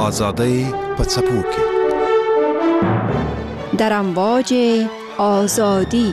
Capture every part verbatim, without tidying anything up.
آزادی په څپو کې در امواج آزادی.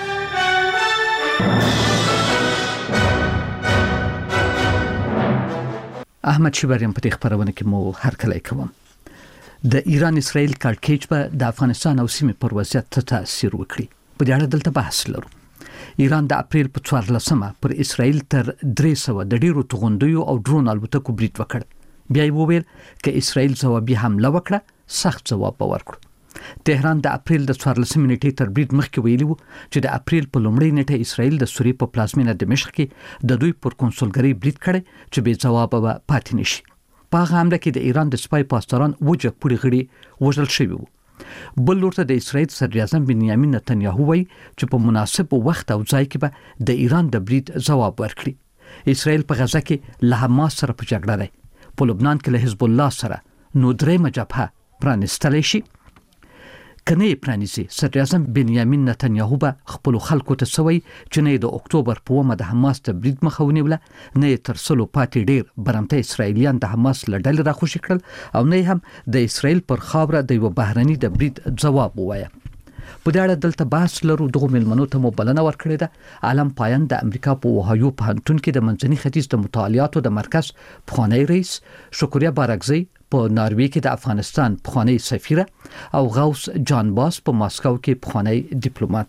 احمد شیبریم په خبرونه کې مو هر کله کوم. د ایران اسرائیل کړکېچ په د افغانستان او سیمې پر وضعیت تاثیر وکړي. په دې اړه دلته بحث لرو. ایران د اپریل په څوارلسمه پر اسرائیل تر درې سوه د ډیرو توغندیو او ډرون الوتکو برید وکړ. بیا یې وویل چې اسرائیل ځوابي حمله وکړه، سخت جواب ورکړ. تهران د اپریل د څوارلسمې نیټې تر برید مخکې ویلي وو چې د اپریل په لومړۍ نیټه اسرائیل د سوریې په پلازمینه دمشق کې د دوی پر کنسولګرۍ برید کړی چې بې ځواب به پاتې نشي. په هغه حمله کې د ایران د سپای پاسداران وجه پوړي غړي وژل شوي وو. بل لورته د اسرائیل صدر اعظم بنیامین نتنیاهو وایي چې په مناسب وخت او ځای کې به د ایران د برید جواب ورکړي. اسرائیل په غزه کې له حماس سره په جګړه دی. په لبنان کې له حزب الله سره نو درېمه جبهه پرانستلی شي. کنه پرانیزي صدر اعظم بنیامین نتنیاهو به خپل خلکو ته سوي چې نه د اکتوبر په ومه د حماس د برید مخاوني ولا نه تر سلو پاتې ډیر برمته اسرایلیان د حماس لړل راخوشي کړل او نه هم د اسرائیل پر خاوره د یو بهرني د برید جواب ووایي. په دې اړه دلته بحث لرو. دغه ملمنو ته مو بلنه ورکړې ده. عالم پایان د امریکا په اوهایو پوهنتون کې د منځني ختیځ د مطالعاتو د مرکز پخوانی رئیس، شکریا بارکزی په ناروې کې د افغانستان پخوانی سفیره او غوث جان باس په ماسکو کې پخوانی ډیپلوماټ.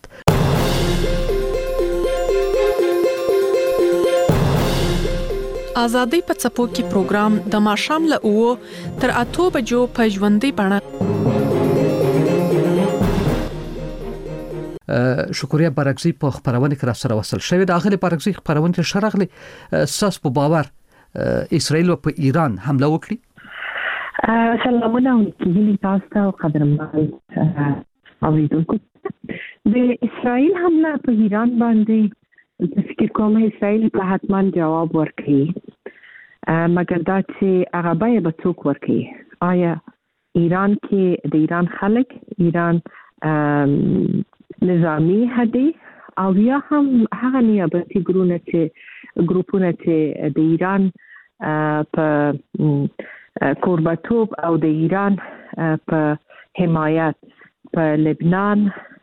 آزادۍ په څپو کې پروګرام د ماښام له اوو تر اتو بجو په ژوندۍ بڼه. شکریا بارکزی په خبرونه کې را سره وصل شوی. د اغلی بارکزی خبرونه کې شرغلی ساس په باور اسرائیل په ایران حمله وکړي. سلامونه کیږي تاسو ته قدرمن اوریدونکو. د اسرائیل حمله په ایران باندې د فکر کوم اسرائیل په حتمان جواب ورکړي، مګر دا چې هغه به څوک ورکړي. آیا ایران کې د ایران خلک، ایران نظامی هدي او یا هم هغه نیابتي ګروپونه چې ګروپونه چې د ایران په کوربتوب او د ایران په حمایت په لبنان،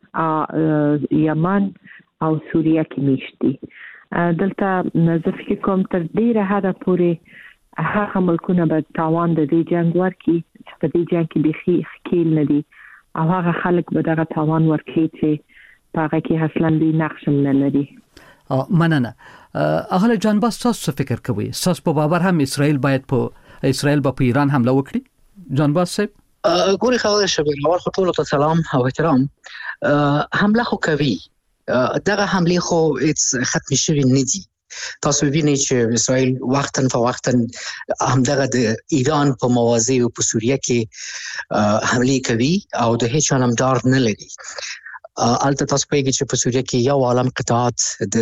یمن او سوریه کې میشتي. دلته زه فکر کوم تر ډیره حده پورې هغه ملکونه به تاوان د دې جنگ ورکړي چې په دې جنگ کې بيخي ښکیل نه دي او هغه خلک به دغه تاوان ورکړي چې په هغه کې اصلا دوی نقش نه لري. مننه. اغله جان باس تاسو فکر کوئ تاسو په باور هم اسرائیل باید په اسرائیل په ایران حمله وکړي؟ جان باس صاحب ګوري خبره شبیر اول خطوله ته سلام او احترام. حمله خو کوي، دغه حمله خو هیڅ ختم شوی نه دي. تاسو وینئ چې اسرائیل وختن فوختن همدغه د ایران په موازی او په سوریه کې حمله کوي او د هیڅ نامدار نه لري. البته تاسو پیږي چې په سوریه کې یو عالم قطعات د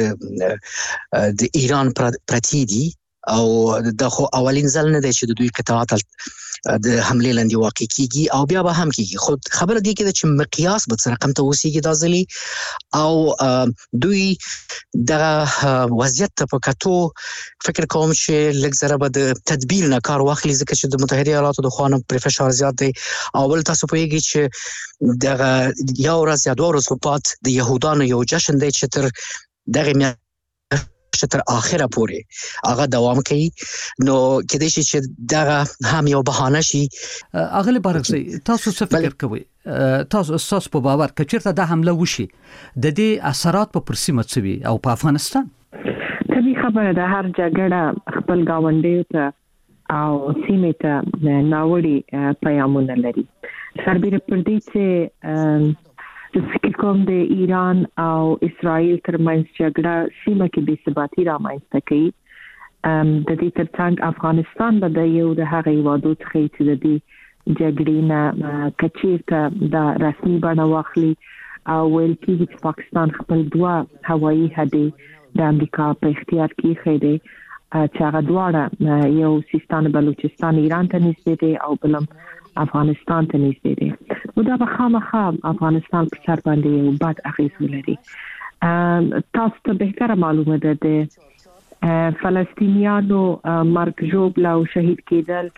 د ایران پرتی دي او د خو اولین ځل نه دی چې د دوی قطعات د حمله لاندې واقع کیږي او بیا به هم کیږي. خو خبره دی کې چې مقیاس به څه رقم ته وسیږي دا ځلی او دوی د وضعیت په کتو فکر کوم چې لږ ذره به د تدبیر نه کار واخلي، ځکه چې د متحده ایالاتو د خوانم پر فشار زیات دی او بل تاسو پیږي چې د یو ورځ یا دوه ورځې بعد د يهودانو یو جشن دی چې تر دغه تر اخره پورې هغه دوام کوي. نو کله چې دغه هم یو بهانه شي. اغلی بارکزی تاسو څه فکر کوئ؟ تاسو اساس په باور کچیرته د حمله وشي د دې اثرات په پرسیمه څوي او په افغانستان؟ طبي خبره ده، هر جګړه خپل گاونډي ته او سیمه ته ناوړي پیغامونه لري. سربېره پر دې چې د فکر کوم د ایران او اسرائیل ترمنځ جګړه سیمه کې بې ثباتي رامنځته کوي. د دې ترڅنګ افغانستان به د یو د هغه هیوادو څخه چې د دې جګړې نه کچیرته د رسمي بڼه واخلي او ویل کېږي چې پاکستان خپل دوه هوایي هډې د امریکا په اختیار کې خېده چې هغه دواړه یو سیستان بلوچستان ایران ته نږدې دي او بلم افغانستان ته نږدې دي. نو دا به خامخا افغانستان په سر باندې یو بد اغیز ولري. تاسو ته بهتره معلومه ده د فلسطینیانو مرګ ژوبل او شهید کېدل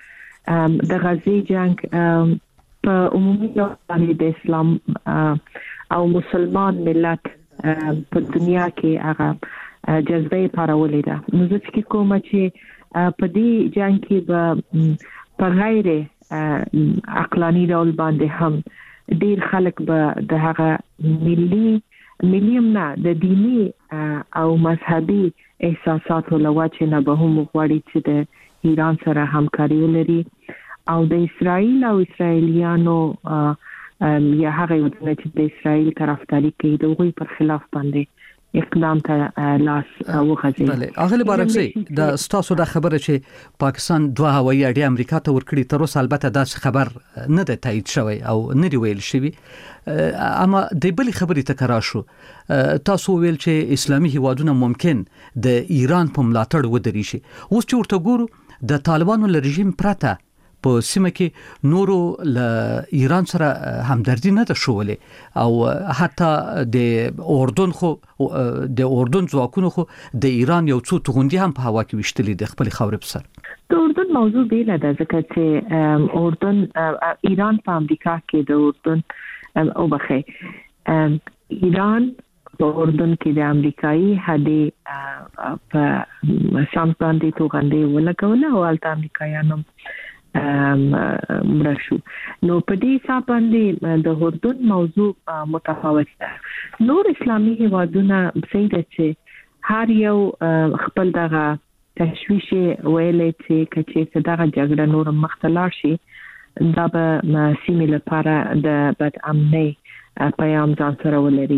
د غزې جنگ په عمومي ډول باندې د اسلام او مسلمان ملت په دنیا کې هغه جذبه پارولې ده. نو زه فکر کوم چې په دې جنگ کې به په غیر عقلاني ډول باندې هم ډیر خلک به د هغه ملي ملیم نه د دینی او مذهبي احساساتو لوجه نه به هم غواړي چې د ایران سره همکاري ولري او د اسرائیل او اسرائیلیانو یا هغه ودونه چې د اسرائیل طرفداري کوي د هغوی پر خلاف باندې اقدام ته لاس وغځي. بله اغلی بارکزی د ستاسو د خبره چې پاکستان دوه هوایي اډې امریکا ته ورکړي تر اوسه البته داسې خبر نه ده تایید شوی او نه دی ویل شوی، اما د بلې خبرې ته کرا شو تاسو ویل چې اسلامي هیوادونه ممکن د ایران په ملاتړ ودرې شي. اوس چې ورته ګورو د طالبانو له رژیم پرته په سیمه کې نورو له ایران سره همدردي نه ده شولې او حتی د اردن خو د اردن ځواکونو خو د ایران یو څو توغندي هم په هوا کې وشتلې د خپل خاورې په سر. د اردن موضوع بیل ده ځکه چې اردن ایران په امریکا کې د اردن او بخې ایران په اردن کې د امریکایي هدي په شام باندې توغندي ولګول او الته امریکایانو مرشو. نو په دې حساب باندې د اردن موضوع متفاوت ده. نور اسلامي هیوادونه سیده چې هر یو خپل دغه تشویش ویلې چې کچې دغه جګړه نور مختلار شي دا به سیمې لپاره د بد امنۍ پیام ځان سره ولري.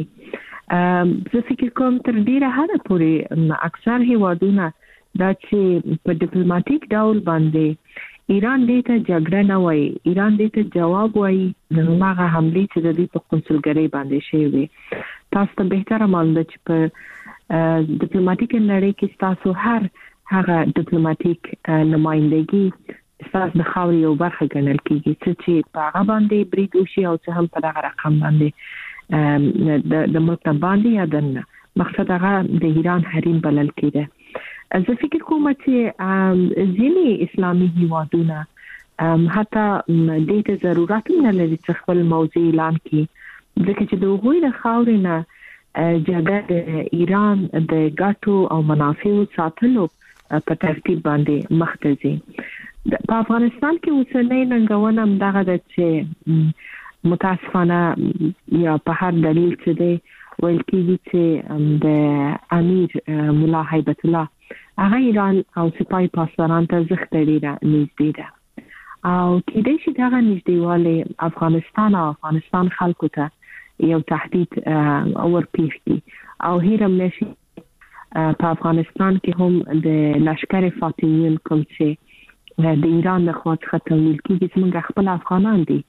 زه فکر کوم تر ډیره حده پورې اکثر هیوادونه دا چې په ډیپلوماټیک ډول باندې ایران دې ته جګړه نه وایي، ایران دې ته جواب وایي نو هغه حمله چې د دې په قونسلګرۍ باندې شوی وي. تاسو ته بهتره معلوم ده چې په ډیپلوماټیک لړۍ کې تاسو هر هغه ډیپلوماټیک نمائندګي تاسو د خاورې یو برخه ګڼل کیږي چې په هغه باندې برید وشي او چې هم په دغه رقم باندې د د ملک باندې یادنه مقصد هغه د ایران حریم بلل کېده. زه فکر کوم چې ځینې اسلامي هیوادونه حتی دې ته ضرورت نه لري چې خپل موضوع اعلان کړي ځکه چې د هغوی د خاورې نه جګړه د ایران د ګټو او منافعو ساتلو په ترتیب باندې مخ ته ځي. په افغانستان کې اوسنۍ ننګونه همدغه ده چې متاسفانه یا په هر دلیل چې دی ویل کېږي چې د امیر ملا هیبت الله هغه ایران او سپای پاسداران ته زښت ډیره نږدې ده او کېدای شي دغه نږدېوالی افغانستان او افغانستان خلکو ته یو تهدید ورپېښ کړي او هیره نشي په افغانستان کې هم د لشکر فاطمیون کوم چې د ایران د خوا څخه تمویل کېږي زموږ خپل افغانان دي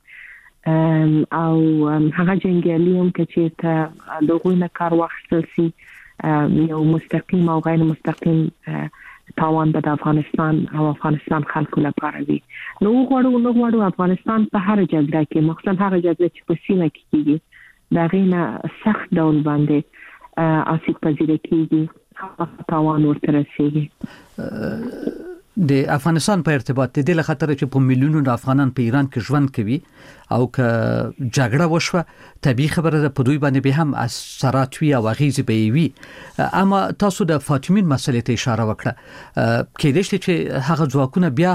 او هغه جنګیالي هم چې ته د هغوی نه کار واخیستل سي یو مستقیم او غیر مستقیم تاوان به د افغانستان او افغانستان خلکو لپاره وي. نو وګورو نو وګورو افغانستان په هر جګړه کې مخصوصا هغه جګړه چې په سیمه کې کېږي دا غینه سخت ډول باندې آسیب پذیره کېږي هغه تاوان ورته رسېږي. د افغانستان په ارتباط د دې خطر چې په میلیونونو افغانان په ایران کې ژوند کوي او که جګړه وشوه طبيعي خبره ده په دوی باندې به هم اثرات وي او غیزي به وي. اما تاسو د فاطمین مسلې ته اشاره وکړه کېدای شي چې هغه ځواکونه بیا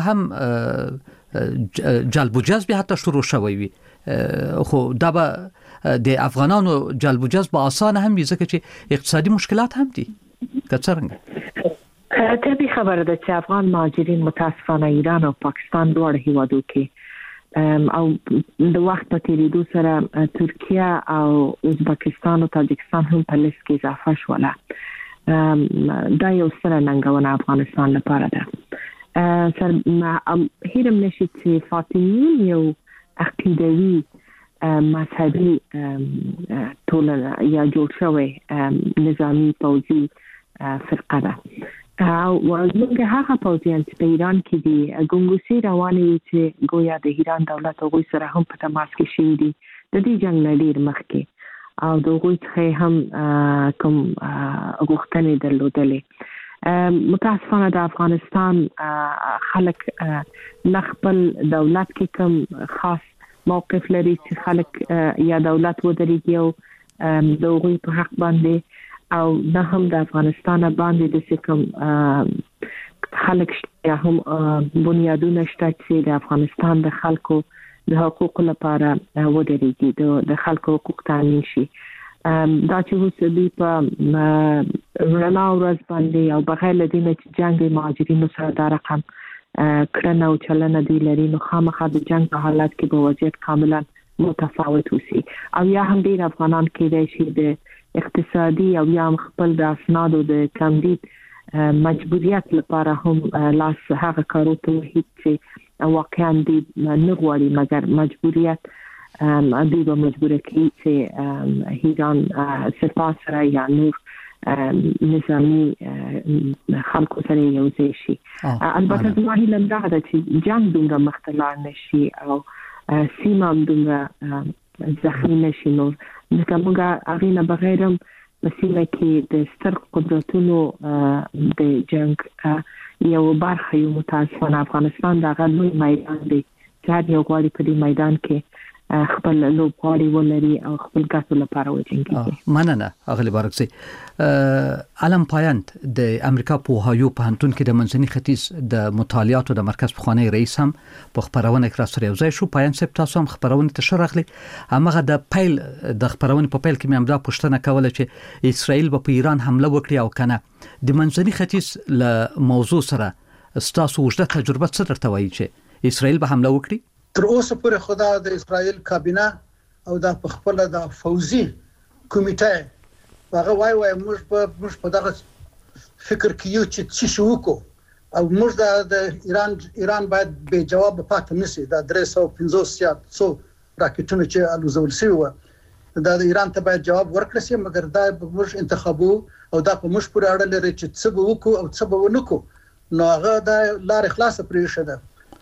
هم جلب و جذب حتی شروع شوی وي خو دا به د افغانانو جلب و جذب آسان هم وي ځکه چې اقتصادي مشکلات هم دي که څنګه. طبیعي خبره ده چې افغان مهاجرین متاسفانه ایران او پاکستان دواړه هیوادو کې او د وخت په تیریدو سره ترکیه او ازبکستان او تاجکستان هم په لیست کې اضافه شوله. دا یو ستره ننګونه افغانستان لپاره ده. سر هیرم نشي چې فاطمیون یو عقیدوي مذهبي ټولنه یا جوړ شوی نظامی پوځي فرقه ده او موږ هغه پوځیان چې په ایران کې دي ګونګوسي روانې چې ګویا د ایران دولت هغوی سره هم په تماس کې شوي دي د دې جنګ نه ډېر مخکې او د هغوی څخه هم کوم غوښتنې درلودلې متاسفانه د افغانستان خلک نخبل دولت کې کوم خاص موقف لري چې خلک یا دولت ودرېږي او د هغوی په حق باندې او نه هم د افغانستان باندې د کوم خلک یا هم بنیادونه شته چې د افغانستان د خلکو د حقوقو لپاره ودرېږي د خلکو حقوق تامین شي دا چې اوس دوی په رڼا ورځ باندې او بغیر له دې نه چې جنګ د مهاجرینو سره دا رقم کړنه او چلنه دی لري نو خامخا د جنګ په حالت کې به وضعیت کاملا متفاوت وسی او یا هم ډیر افغانان کېدای شي د اقتصادي او یا خپل د اسنادو د تمدید مجبوریت لپاره هم لاس هغه کارو ته هیڅ چې واقعا دی نه غواړي مګر مجبوریت دوی به مجبور کړي چې ایران سپاه سره یا نور نظامی خلکو سره یو ځای شي البته زما هیله دا ده چې جنګ دومره مخته لاړ نشي او سیمه هم دومره زخمي نشي نو ځکه موږ هغې نه بغیر هم په سیمه کې د ستر قدرتونو د جنګ یو برخه یو متاسفانه افغانستان د هغه لوی میدان دی چې هر یو غواړي په دې میدان کې خپل لوبغاړي ولري او خپل ګټو لپاره وجنګي مننه اغلی بارکسي علم پایند د امریکا په هایو پوهنتون کې د منځني ختیځ د مطالعاتو د مرکز پخوانی رئیس هم په خبرونه کې راستری یو ځای شو پایند سپ تاسو هم خبرونه ته شرغلی هغه د پیل د خبرونه په پیل کې مې هم دا پوښتنه کوله چې اسرائیل په ایران حمله وکړي او کنه د منځني ختیځ له موضوع سره تاسو وجده تجربه څه درته وایي چې اسرائیل به حمله وکړي تر اوسه پورې خدا د اسرائیل کابینه او د خپل د فوزي کمیټه هغه وای وای موږ په موږ په دغه فکر کې یو چې څه شو کو او موږ د ایران ایران باید به جواب پاتې نشي د درې سوه پنځوس یا څو راکټونه چې الوزول شوی و د ایران ته باید جواب ورکړل شي مګر دا موږ انتخابو او دا په موږ پورې اړه لري چې څه به وکړو او څه به ونه کړو نو هغه د لارې خلاص پرې شده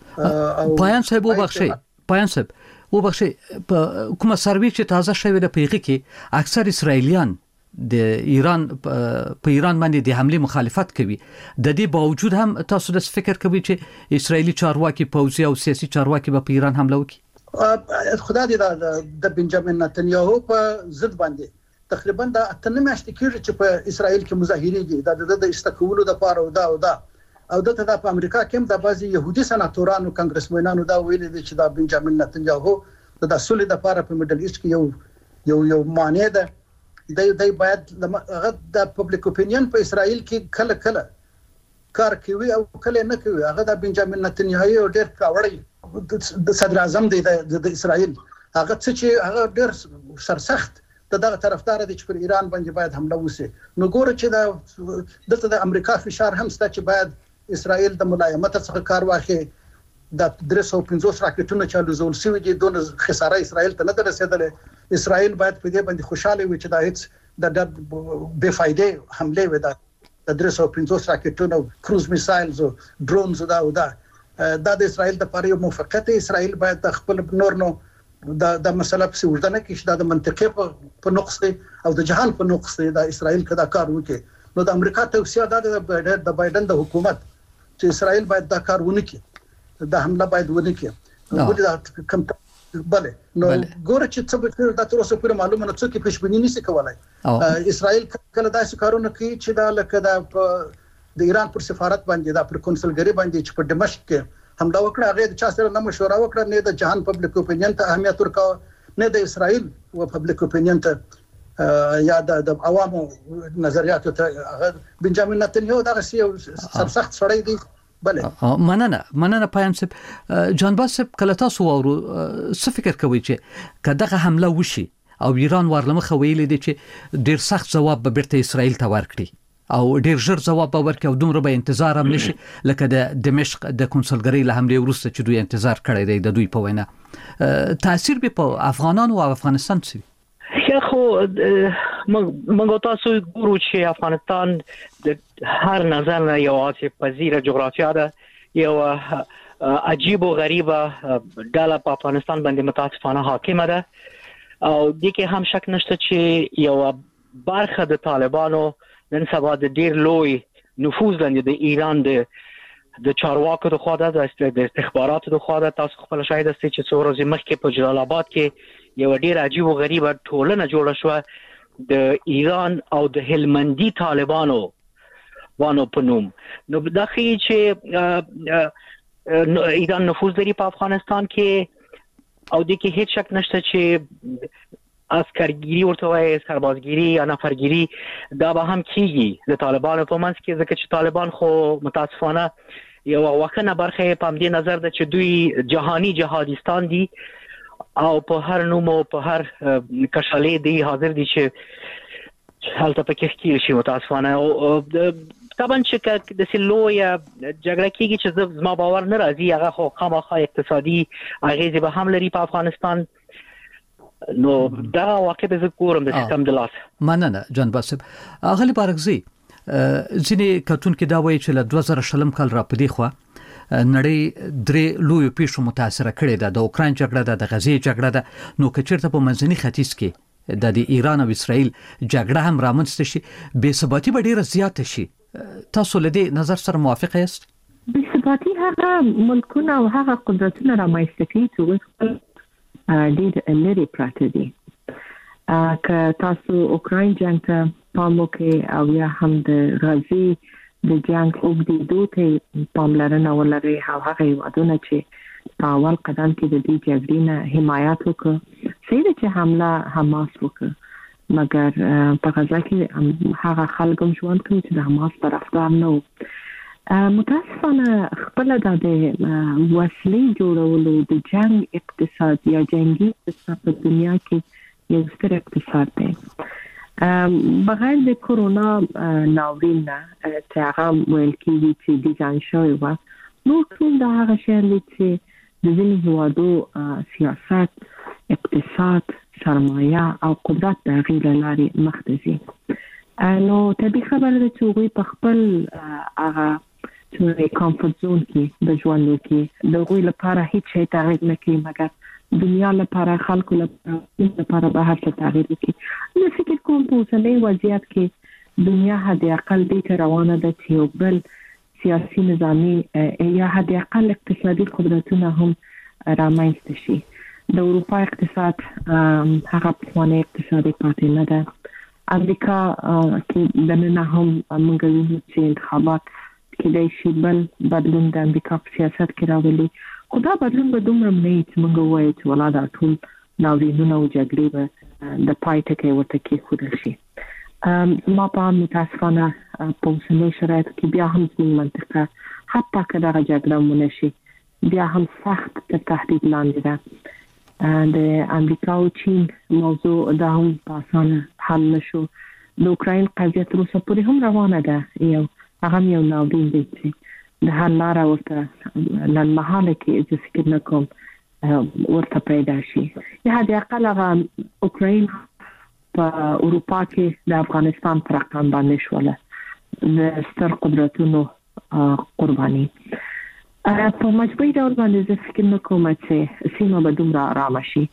پایان صاحب وبخشي پایان صاحب وبخشي په کومه سروي چې تازه شوی د پیغه کې اکثر اسرایلیان د ایران په ایران باندې د حمله مخالفت کوي د دې باوجود هم تاسو د فکر کوي چې اسرایلی چارواکي پوځي او سیاسي چارواکي په ایران حمله وکړي خدای دې د بنجامین نتنیاهو په ضد باندې تقریبا د اتنه میاشتې کېږي چې په اسرائیل کې مظاهرې دي د استقبولو د پاره او دا او دا او دته د امریکا کې هم د بعضي يهودي سناتورانو کانګرسمنانو دا ویلي دي چې د بنجامین نتنیاهو د اصول د لپاره په میډل ایست کې یو یو یو معنی ده د د باید د پبلک اپینین په اسرائیل کې کله کله کار کوي او کله نه کوي هغه د بنجامین نتنیاهو ډېر کاوړی د صدر اعظم دی د اسرائیل هغه چې هغه ډېر سرسخت دغه طرفدار دي چې پر ایران باندې باید حمله وشي نو ګوره چې د دلته د امریکا فشار هم ست چې باید اسرائیل د ملایمت څخه کار واخلي د درې سوه پنځوس راکټونو چې الوزول شوي دي دون خساره اسرائیل ته نه رسیدلې اسرائیل باید په دې باندې خوشاله وي چې دا هیڅ د بے فایده حمله وي د درې سوه پنځوس راکټونو کروز میسایلز او ډرونز دا او دا د اسرائیل د لپاره یو موافقت اسرائیل باید د خپل نور نو د د مسله په وجدانه کې چې د منطقې په نقص او د جهان په نقص د اسرائیل کدا کار وکړي نو د امریکا توصیه ده د بایدن د حکومت چې اسرائیل باید دا کار ونه کړي د حمله باید ونه کړي نو ګورې کم بله نو ګوره چې څه به د تر اوسه پورې معلومه نه څه کې پښبنی نشي کولای اسرائیل کله داسې کارونه کوي چې دا لکه د د ایران پر سفارت باندې دا پر کنسولګری باندې چې په دمشق کې حمله وکړه هغه د چا سره نه مشوره وکړه نه د جهان پبلک اپینین ته اهمیت ورکاوه نه د اسرائیل او پبلک اپینین ته یا د عوامو نظریاتو ته بنجامین نتنیاهو دا سیو سرسخت سړی دی بله مننه مننه پایم صاحب جان باس صاحب کله تاسو ورو څه فکر کوي چې کداغه حمله وشي او ایران ورلمخه ویل دي چې ډیر سخت جواب به بیرته اسرائیل ته ورکړي او ډیر ژر جواب به ورکړي او دومره به انتظار هم نشي لکه د دمشق د کنسولګری له حمله وروسته چې دوی انتظار کړی دی د دوی په وینا تاثیر به په افغانانو او افغانستان څه خو موږ تاسو ګورو چې افغانستان د هر نظر نه یو عاصف پذیره جغرافیا ده یو عجیب او غریبه ډله په افغانستان باندې متاسفانه حاکمه ده او د کې هم شک نشته چې یو برخه د طالبانو نن سبا د ډیر لوی نفوذ لاندې د ایران د د چارواکو د خوا د استخباراتو د خوا د تاسو خپل شاهد است چې څو ورځې مخکې په جلال آباد کې یو ډیر عجیب او غریب ټولنه جوړه شو د ایران او د هلمندي طالبانو وانه په نوم. نو دا ښیي چې ایران نفوذ لري په افغانستان کې او د کې هیڅ شک نشته چې عسکرګيري ورته وایي سربازګيري یا نفرګيري دا به هم کیږي د طالبانو په منځ کې ځکه چې طالبان خو متاسفانه یو وخنه برخه په دې نظر ده چې دوی جهاني جهادستان دي او په هر نوم او په هر کشالې دی حاضر دي چې حالت په کې کې شي متاسفانه او طبعا چې د سلویا جګړه کیږي چې زما باور نه راځي هغه خو خامخا اقتصادي اغیزه به هم لري په افغانستان. نو دا واقع به ذکرم د سیستم د لاس مننه جان باسب. اغلی بارغزي ځینې کتون کې دا وایي چې له دوه زره شلم کال را پدې خو نړۍ درې لوی پیښو متاثر کړي ده، د اوکرين جګړه ده، د غزې جګړه ده. نو کچیرته په منځني ختیځ کې د ایران او اسرائیل جګړه هم رامنځته شي بې ثباتي به ډیره زیاته شي. تاسو له دې نظر سره موافق یاست؟ بې ثباتي هغه ملکونه او هغه قدرتونه رامنځته کوي چې ډیر لري پراته دي. که تاسو اوکرين جنگ ته پام وکړئ او یا هم د غزې د جنگ اوږدېدو ته پاملرنه ولرئ او هغه هیوادونه چې په اول قدم کې د دې جګړې نه حمایت وکړي صحیح ده چې حمله حماس وکړي، مګر په غزه کې هغه خلک هم ژوند کوي چې د حماس طرفدار نه وو. متاسفانه خپل د وسلې جوړولو د جنگ اقتصاد یا جنگي اقتصاد په دنیا کې یو ستر اقتصاد دی. بغیر د کورونا ناورین نه چې هغه ویل کېږي چې ډیزاین شوی و، نو ټول د هغه شیان چې د ځینې هیوادو سیاست، اقتصاد، سرمایه او قدرت د هغې له لارې مخته ځي. نو طبیعي خبره ده چې هغوی په خپل هغه چې کمفورت زون کې د ژوند کې د هغوی لپاره هیڅ شی تغییر نه کوي، مګر دنیا لپاره، خلکو لپاره به هر څه تغییر وکړي. زه فکر کوم په اوسنۍ وضعیت کې دنیا حد اقل دې ته روانه ده چې یو بل سیاسي نظامي یا حد اقل اقتصادي قدرتونه هم رامنځته شي. د اروپا اقتصاد هغه پخوانی اقتصادي پاتې نه ده. امریکا کې د نن هم موږ وینو چې انتخابات کېدای شي بل بدلون د امریکا په سیاست کې راولي، خو دا بدلون به دومره نه وي چې موږ ووایو چې ولا دا ټول ناورینونه او جګړې به د پای ټکی ورته کېښودل شي. زما په متاسفانه په اوسنیو شرایطو کې بیا هم زموږ منطقه حتی که دغه جګړه ونه شي بیا هم سخت تر تهدید لاندې ده. د امریکا او چین موضوع دا هم په اسانه حل نشو. د اوکراین قضیه تر اوسه پورې هم روانه ده، یو هغه یو ناورین دی چې د حل لاره ورته لنډمهاله کې زه فکر نه کوم ورته پیدا شي. یا حد اقل هغه اوکراین په اروپا کې د افغانستان پر رقم باندې شوله د ستر قدرتونو قرباني. په مجموعي ډول باندې زه فکر نه کوم چې سیمه به دومره آرامه شي.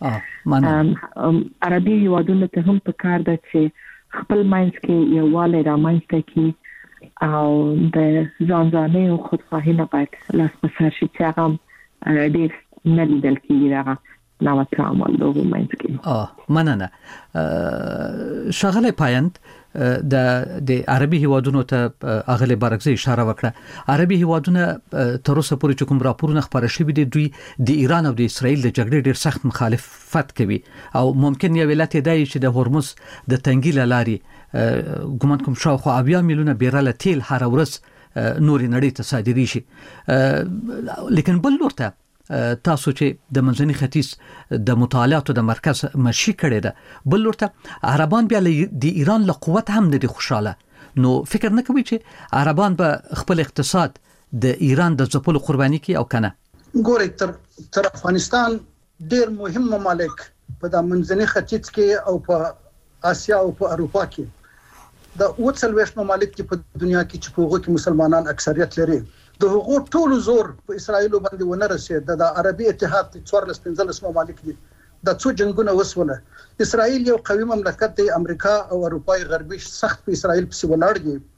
عربي هیوادونو ته هم پکار ده چې خپل منځ کې یووالی رامنځته کړي او د ځانځانۍ او خودخواهي نه باید لاس په سر شي چې هغه ډېر نه لیدل کېږي دغه نوع تعامل د هغوی منځ کې. مننه. ښاغلی پایند د عربي هیوادونو ته اغلی بارغزي اشاره وکړه. عربي هیوادونه تر اوسه پورې چې کوم راپورونه خپاره شوي دي دوی د ایران او د اسرائیل د جګړې ډېر سخت مخالفت کوي او ممکن یو علت دی چې د هرمز د تنګي له لارې ګومان کوم شاوخوا اویا میلیونه بیرله تیل هر ورځ نورې نړۍ ته صادري شي. لیکن بل لور ته تاسو چې د منځني ختیځ د مطالعاتو د مرکز مشي کړی ده، بل لور ته عربان بیا د ایران له قوت هم نه دي خوشاله. نو فکر نه کوي چې عربان به خپل اقتصاد د ایران د ځپلو قرباني کوي او کنه؟ ګورئ تر تر افغانستان ډېر مهم ممالک په د منځني ختیځ کې او په آسیا او په اروپا کې د اوڅلويش ممالک چې په دنیا کې چې په هغو کې مسلمانان اکثریت لري د هغو ټولو زور په اسرائیل باندې ونه رسید. د عربي اتحاد څوارلس پنځلس ممالک دي، د څو جنگونه وسوله. اسرائیل یو قوي مملکت دی، امریکا او اروپای غربي سخت په اسرائیل پسې ولاړ دي.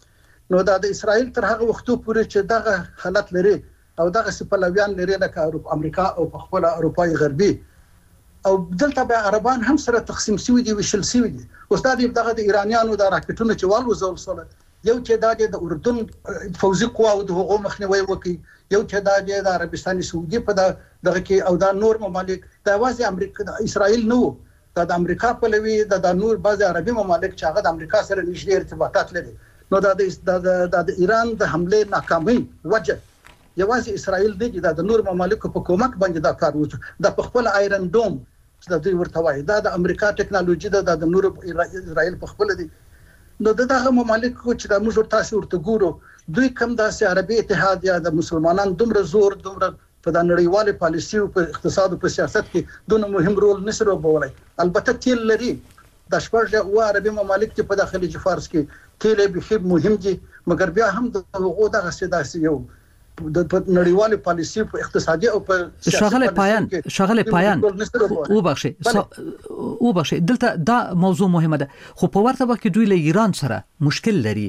نو دا د اسرائیل تر هغه وختو پورې چې دغه حالت لري او دغه سپلویان لري لکه امریکا او په خپل اروپای غربي او دلته به عربان هم سره تقسیم شوي دي وشل شوي دي. استاد دغه د ایرانیانو د راکټونو چې والوزول سول یو چې د اردن فوزي قواو د حقوق مخنیوي وکي، یو چې د عربستان سعودي په دغه کې او د نور ممالک د واسه امریکا د اسرائیل نو د امریکا په لوي د نور بعض عربي ممالک چې هغه د امریکا سره نږدې ارتباطات لري. نو د د ایران د حمله ناکامي وجه یوازې اسرائیل دی چې د نور ممالکو په کومک باندې دا کار وکړي. د خپل آیرن دوم چې د دوی ورته وایي دا د امریکا ټکنالوژي ده، د نور اسرائیل په خپل دی. نو دغه ممالکو چې د موږ تاسو ورته ګورو دوی کم داسې عربي اتحاد یا د مسلمانانو دومره زور دومره په د نړیوال پالیسي او په اقتصاد او په سیاست کې دونه مهم رول نشي لوبولای. البته تیل لري د شپږ او عربي ممالک چې په داخلي فارس کې تیل به مهم دي، مګر بیا هم د هغو دغه سیاسي یو د نړیوال پالیسي په اقتصادي او په شغله پایان شغله پایان او بخشي او بخشي دلته دا موضوع مهمه ده. خو په ورته وخت کې دوی له ایران سره مشکل لري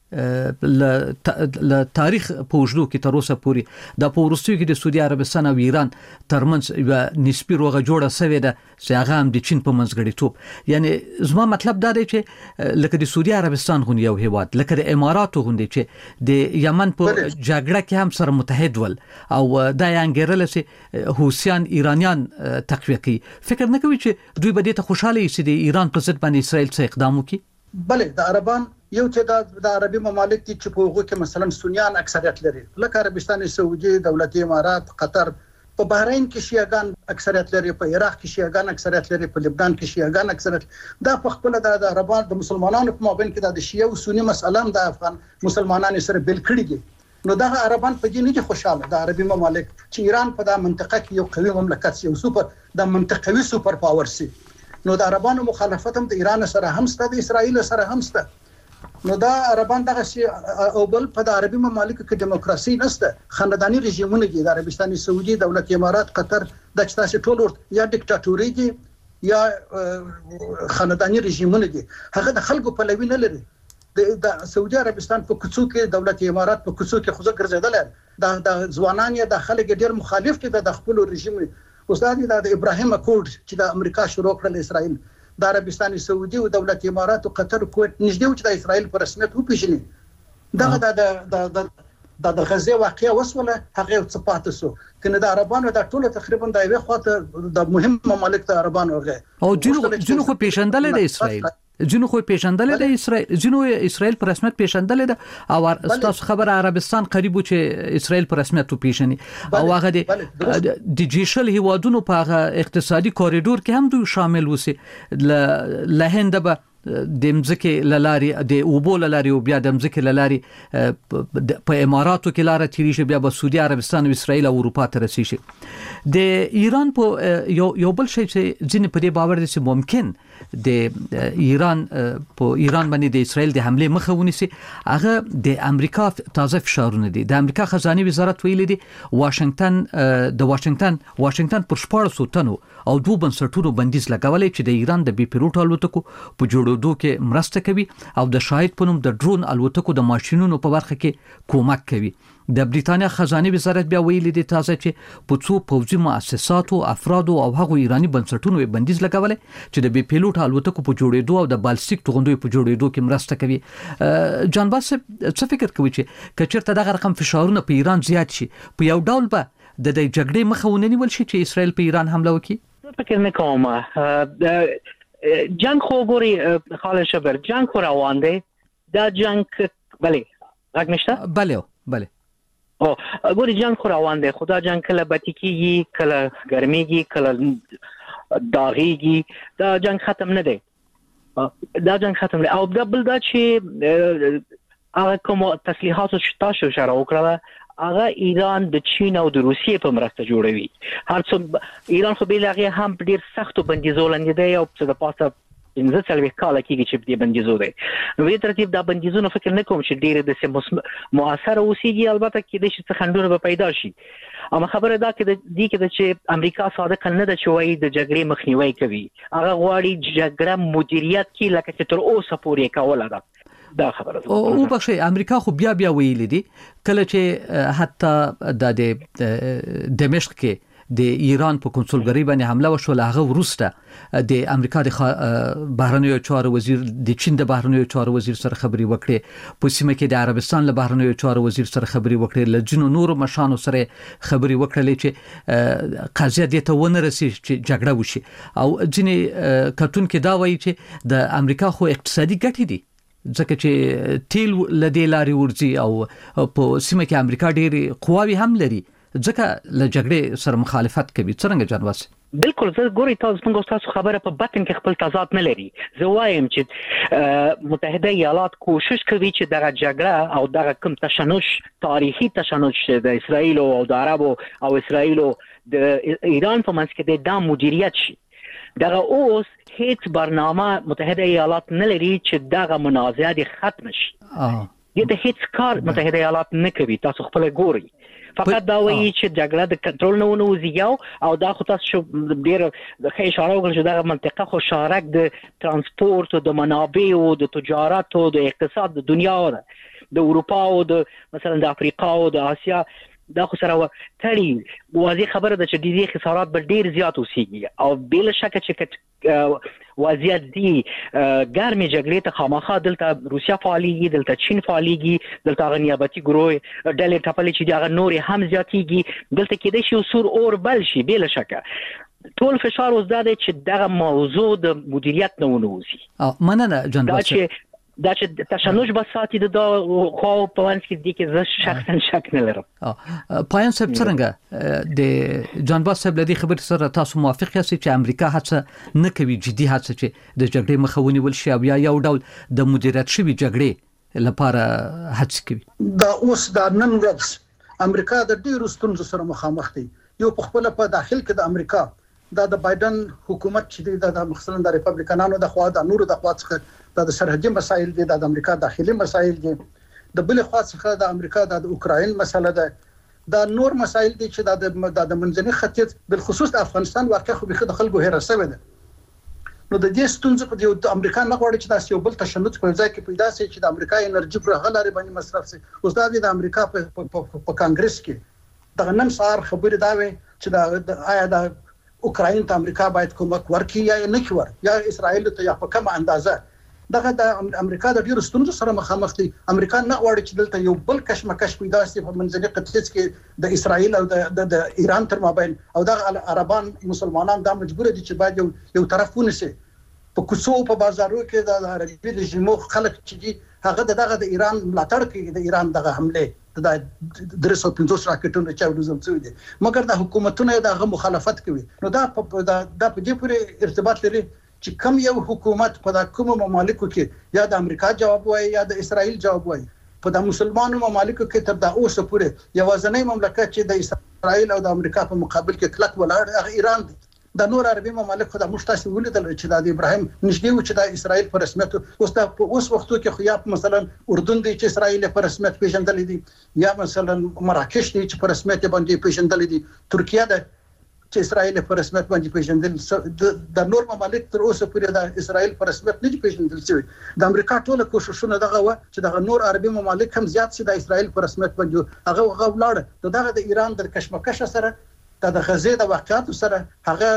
ل تاریخ په وجودو کې تر اوسه پورې د پورستیو کې د سعودي عربستان او ایران ترمنځ یو نسبی روغه جوړه سوې ده چې هغه هم د چین په منځګړیتوب. یعنی زما مطلب دا دی چې لکه د سعودي عربستان غون یو هیواد لکه د اماراتو غوندي چې د یمن په جګړه کې هم سره متحد ول او دا یانګرل چې حوثیان ایرانیان تقویه کوي. فکر نه کوي چې دوی به د خوشاله شي د ایران په ضد باندې اسرائیل څخه اقدام وکړي؟ بله د عربان یو چې د عربي ممالک دي چې په هغه کې مثلا سنیان اکثریت لري لکه عربستان سعودي، دولت امارات، قطر، په بحرین کې شیعاګان اکثریت لري، په عراق کې شیعاګان اکثریت لري، په لبنان کې شیعاګان اکثریت. دا په خپل د عربان د مسلمانانو په مابین کې د شیعه او سنی مسله هم د افغان مسلمانانو سره بل کړي دي. نو دا عربان په دې نه دي خوشاله د عربي ممالک چې ایران په د منطقه کې یو قوي مملکت سي او سوپر د منطقوي سوپر پاور سي. نو د عربانو مخالفت هم د ایران سره هم ست د اسرائیل سره هم ست. نو دا عربان دغه شی او بل په د عربي ممالکو کې دیموکراسي نشته، خاندانی رژیمونه دي. د عربستان سعودي، دولت امارات، قطر د چتاسي ټول یا ډیکټاتوري دي یا خاندانی رژیمونه دي. هغه د خلکو په لوي نه لري. د سعودي عربستان په کوڅو کې، دولت امارات په کوڅو کې خوځه ګرځیدل د ځوانان یا د خلک ډیر مخالف دي د خپل رژیم. استاد د ابراهیم اکورد چې د امریکا شروع کړل اسرائیل، د عربستان سعودي او دولت امارات او قطر کویت نږدې و چې د اسرائیل په رسمیت وپیژني. دغه د د د د غزه واقعیا وسوله هغه څه پاتې سو کنه د عربانو د ټولو تقریبا د یوه خاطر د مهم ممالک د عربانو هغه او جنو جنو خو پیژندل د اسرائیل جنو خو پیژندل د اسرائیل جنو اسرائیل په رسمیت پیژندل د او تاسو خبر عربستان قریبو چې اسرائیل په رسمیت پیژني او هغه د ډیجیټل هیوادونو په اقتصادي کوریډور کې هم دوی شامل وسی له هند به د مزکه لاري د اوبو لاري او بیا د مزکه لاري په اماراتو کې لار تیری شي بیا په سعودي عربستان او اسرائیل او اروپا ته رسیدي شي. د ایران په یو یو بل شي چې ځینې په دې باور دي چې ممکن د ایران په ایران باندې د اسرائیل د حمله مخه ونیسي. هغه د امریکا تازه فشارونه دي. د امریکا خزانه وزارت ویلي دي واشنگټن د واشنگټن واشنگټن پر شپږ تنو او دوه بنسټونو بندیز لګولې چې د ایران د بي پیلوټ الوتکو په جوړولو کې مرسته کوي او د شاهد په نوم د ډرون الوتکو د ماشينونو په برخه کې کومک کوي. د بریټانیا خزانه وزارت بیا ویلي دي تازه چې په څو پوځي مؤسساتو افرادو او هغو ایرانی بنسټونو بندیز لګولې چې د بي پیلوټ الوتکو په جوړېدو او د بالستیک توغندوی په جوړېدو کې مرسته کوي. جانباس څه فکر کوي چې کچرته دغه رقم فشارونه په ایران زیات شي په یو ډول به د دې جګړې مخه ونیول شي چې اسرائیل په ایران حمله وکړي؟ فکر نه کوم. جنگ خو ګوري خالد شبر جنگ خو روان دی. دا جنگ بله راګ نشته بله بله او ګوري جنگ خو روان دی. خدا جنگ کله بتیکیږي کله ګرميږي کله داغيږي. دا جنگ ختم نه دی. دا جنگ ختم دی او دا بل دا چې هغه کوم تسلیحات چې تاسو اشاره وکړه هغه ایران د چین او د روسیې په مرسته جوړوي. هر څو ایران خو به هغه هم ډیر سختو بندیزو لاندې دی او څه د پاسه انځه څلوي کال کېږي چې دې بندیزو دی. نو په ترتیب دا بندیزونه فکر نه کوم چې ډیر د مؤثر اوسېږي. البته کې د شي څه خندونه به پیدا شي. اما خبره دا کې د دې کې چې امریکا صادق نه ده چې وایي د جګړې مخنیوي کوي. هغه غواړي جګړه مدیریت کې لکه چې تر اوسه پورې کوله ده. دا خبره او او بخښي امریکا خو بیا بیا ویل دي کله چې حتی د دمشق کې د ایران په کنسولګری باندې حمله وشول هغه ورسته د امریکا د بهرنیو چارو وزیر د چین د بهرنیو چارو وزیر سره خبري وکړي په سیمه کې د عربستان له بهرنیو چارو وزیر سره خبري وکړي له جنو نور مشانو سره خبري وکړي چې قضیه د ته ونه رسي چې جګړه وشي او ځینې کتون کې دا وایي چې د امریکا خو اقتصادي ګټې دي ځکه چې تیل لدې لاري ورځي او په سیمه کې امریکا ډېری قواوي هم لري ځکه له جګړې سره مخالفت کوي څنګه جنواس بالکل زه ګوري تاسو څنګه تاسو خبره په بطن کې خپل تضاد نه لري زه وایم چې متحده ایالات کوشش کوي چې دغه جګړه او دغه کوم تشنج تاریخي تشنج د اسرایل او د عربو او اسرایل او د ایران په منځ کې د مدیریت شي دغه اوس هیڅ برنامه متحده ایالات نه لري چې دغه منازعه ختم شي دې هیڅ کار متحده ایالات نه کوي تاسو خپل ګوري فقط دا وایي چې جګړه د کنټرول نه ونوځي یو او دا خو تاسو ډیر د ښه اشاره وکړه چې دا منطقه خو شارک د ترانسپورت او د منابع او د تجارت او د اقتصاد د دنیا او د اروپا او د مثلا د افریقا او د آسیا دا خو سره تړي واضح خبره ده چې د دې خسارات به ډیر زیات اوسېږي او بل شک چې وضعیت دی ګرمې جګړې ته خامخا دلته روسیا فعالیږي دلته چین فعالیږي دلته غنیابتي ګروه ډلې ټپلې چې دا نور هم زیاتېږي دلته کې د شي سور اور بل شي بل شک ټول فشار اوس دا دی چې دغه موضوع د مدیریت نه ونوځي مننه جان باسه دا چې تشنج بساتی د خو په وانس کې دي کې زه شخصا شک نه لرم پایان صاحب څنګه د جان باس صاحب لدی خبر سره تاسو موافق یاست چې امریکا هڅه نه کوي جدي هڅه چې د جګړې مخاوني ول شي یا یو ډول د مدیریت شوی جګړې لپاره هڅه کوي دا اوس د نن ورځ امریکا د ډیرو ستونزو سره مخامخ دی یو په خپل په داخل کې د امریکا دا د بایدن حکومت چې د مثلا د ریپبلیکنانو د خوا د نورو د خوا څخه د سرحدي مسایل دي د امریکا داخلي مسایل دي د بل خوا څخه د امریکا د اوکراین مسله ده دا نور مسایل دي چې د د منځني ختیځ بل خصوص د افغانستان واقع خو به د خلکو هره سوي ده نو د دې ستونزې په د امریکا نه غواړي چې دا یو بل تشنج په ځای کې پیدا شي چې د امریکا انرژي پر غلاري باندې مصرف شي اوس دا د امریکا په په کانګرس کې د نن سهار خبرې دا وي چې دا آیا د اوکراین ته امریکا باید کومک ورکړي یا نه کوي یا اسرائیل ته یا په کومه اندازه دغه د امریکا د ډیرو ستونزو سره مخامخ دي امریکا نه غواړي چې دلته یو بل کشمکش پیدا شي په منځني ختیځ کې د اسرائیل او د د ایران تر مابین او د عربان مسلمانان دا مجبور دي چې باید یو یو طرف ونیسي په کوڅو په بازارو کې د عربي رژیمو خلک چې هغه دغه د ایران ملاتړ کوي د ایران دغه حمله د درې سوه پنځوس راکټونو چې ورزم څوي دي مګر د حکومتونو دغه مخالفت کوي نو دا په د په دې پورې ارتباط لري چې کوم یو حکومت په د کوم ممالکو کې یا د امریکا جواب وایي یا د اسرائیل جواب وایي په د مسلمانانو ممالکو کې تر دا اوسه پورې یوازنۍ مملکت چې د اسرائیل او د امریکا په مقابل کې کلک ولاړ هغه ایران دی د نور عربي ممالک خو د مشتاسي ولیدل چې د ابراهیم نږدې و چې د اسرائیل پر رسمیت اوس د اوس وختو کې خو یا مثلا اردن دی چې اسرائیل پر رسمیت پیژندل دي یا مثلا مراکش دی چې پر رسمیت باندې پیژندل دي ترکیه ده چې اسرائیل پر رسمیت باندې پیژندل د نور ممالک تر اوسه پورې د اسرائیل پر رسمیت نه پیژندل شوی د امریکا ټول کوششونه دغه و چې د نور عربي ممالک هم زیات شي د اسرائیل پر رسمیت باندې هغه غوړ دغه د ایران د کشمکش سره د غزې د واقعاتو سره هغه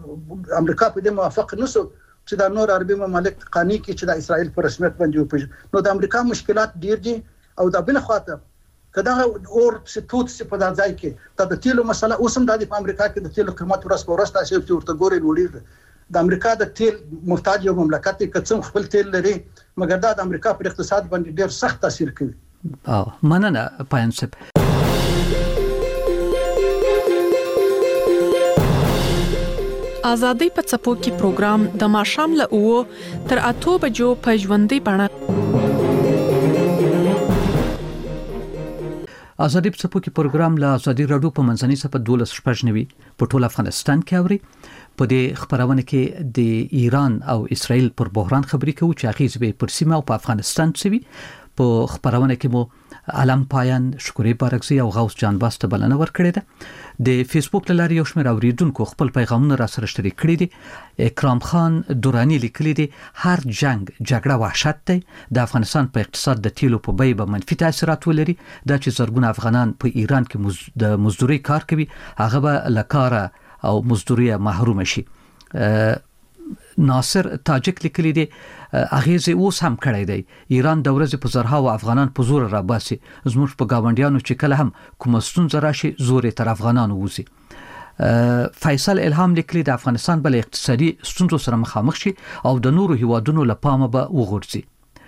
امریکا په دې موافق نشو چې د نور عربي ممالک قانوني کې چې د اسرائیل پر رسمیت باندې وپیژني نو د امریکا مشکلات ډیر دي او د بل خواته کدا اور څه توت څه په ځای کې د تیلو مسله اوسم د امریکا کې د تیلو قیمت ورځ په ورځ تاسو چې ورته ګوري وړي د امریکا د تیل محتاج یو مملکت کې څنګه خپل تیل لري مګر دا د امریکا پر اقتصاد باندې ډیر سخت تاثیر کوي او مننه پاینسپ آزادۍ په څپو کې پروګرام د ماښام له اوو تر اتو بجو په ژوندۍ بڼه آزادۍ په څپو کې پروګرام له آزادۍ راډیو په منځنۍ صفحه دولس شپږ نوي په ټول افغانستان کې اوري په دې خبرونه کې د ایران او اسرائیل پر بحران خبرې کوو چې اغیز به پر سیمه او په افغانستان څوي په خبرونه کې مو علم پایان، شکوري بارکزي او غوث جان باس ته بلنه ورکړې ده. د فیسبوک له لارې یو شمېر اوریدونکو خپل پیغامونه را سره شریک کړي دي. اکرام خان دورانی لیکلي دي هر جنگ جګړه وحشت دی. د افغانستان په اقتصاد د تیلو په بیه به منفي تاثیرات ولري. دا چې زرګونه افغانان په ایران کې مز... د مزدوري کار کوي هغه به له کاره او مزدوري محروم شي. ناصر تاجک لیکلی دی اغیز اوس هم کړی دی. ایران د ورځې په زرها او افغانان په زور را باسي. زموږ په گاونډیانو چې کله هم کوم ستونزه راشي زور تر افغانانو وځي. فیصل الهام لیکلی د افغانستان بل اقتصادي ستونزو سره مخامخ شي او د نورو هیوادونو له پامه به وغورځي.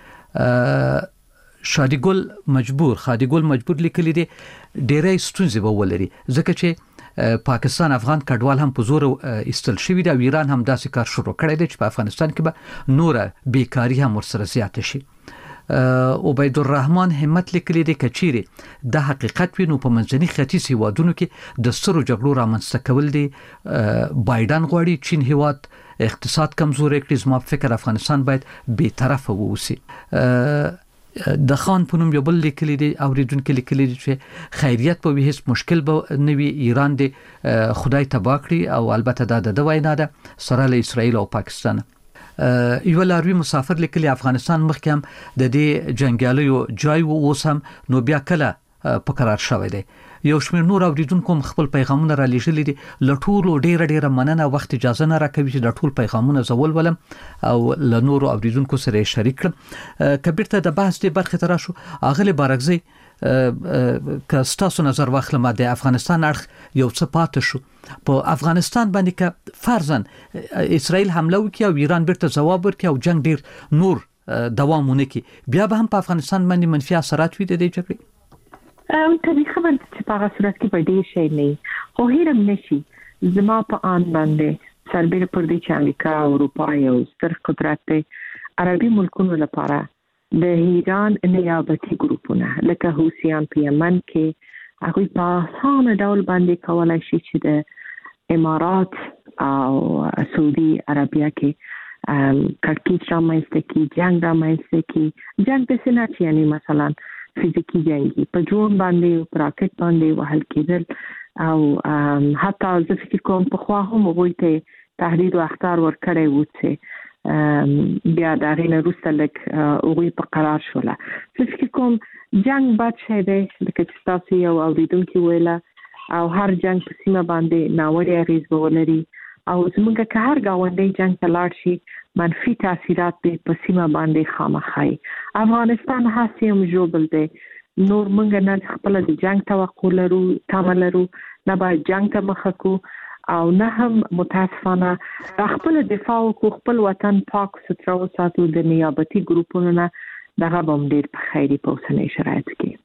شادي ګل مجبور خادي ګل مجبور لیکلی دی ډېرې ستونزې به ولري ځکه چې پاکستان افغان کډوال هم په زور استل شوی دی او ایران هم داسې کار شروع کړی دی چې په افغانستان کې به نوره بیکاری هم ورسره زیاته شي. عبید الرحمن همت لیکلی دی کچيري د حقیقت وینو په منځني ختیځ هیوادونو کې د سترو جګړو رامنځته کول دی. بایدن غواړي چین هیواد اقتصاد کمزوري کړي. زما فکر افغانستان باید بی‌طرفه ووسی. د خان په نوم یو بل لیکلی دی اوریدونکو لیکلی دی چې خیریت په هیڅ مشکل به نه وي. ایران دی خدای تبا کړي او البته دا د وینا ده سره له اسرائیل او پاکستان. یو لاروی مسافر لیکلی افغانستان مخکې هم د دې جنگیالیو جای و اوس هم نو بیا کله په قرار شوی دی. یو شمېر نور اوریدونکو خپل پیغامونه را لېږلي دي. له ټولو ډېره ډېره مننه. وخت اجازه نه راکوي چې د ټول پیغامونه زول ولم او له نورو اوریدونکو سره شریک کړم. کبیر ته د بحث دی برخه تر شو اغلی بارکزي که ستاسو نظر واخلم د افغانستان اړخ یو څه پاتې شو په افغانستان باندې که فرضاً اسرائیل حمله وکړي او ایران بیرته ځواب ورکړي او جنگ ډیر نور دوام ونه کړي بیا به هم په افغانستان باندې منفي اثرات وي د دې جګړې. ام ته خبر چې په هغه صورت کې په ډیر شي نه خو هیرم نشي زما په ان باندې سربېره پر دې چې امریکا او اروپا یو ستر قدرت دی عربي ملکونو لپاره د ایران نیابتي ګروپونه لکه حوثیان په یمن کې هغه په اسانه ډول باندې کولای شي چې د امارات او سعودي عربیا کې کړکېچ رامنځته کی جنگ رامنځته کی جنگ د سنت یعنی مثلا فزیکی جنگي په جون باندې په راکټ باندې وهل کېدل او حتی زه فکر کوم په خوا هم وګورئ ته تحریر او اختار ورکړی و چې بیا دا غینه روسته لک اوغوی په قرار شوله. زه فکر کوم جنگ بد شي دی لکه چې تاسو یو اوریدونکو ویله او هر جنگ په سیمه باندې ناوړه اغیز به ولري او زمونږ که هر گاونډي جنگ ته لاړ شي منفي تاثیرات به په سیمه باندې خامخای. افغانستان حاسم جوبل دی نور مونږ نه خپل د جنگ توقع لرو تمه لرو نه باید جنگ ته مخه کو او نه هم متاسفانه خپل دفاع کو خپل وطن پاک ستر او ساتو د نیابتي ګروپونو نه دغه بم ډیر په خیري په اوسنۍ شرایط کې.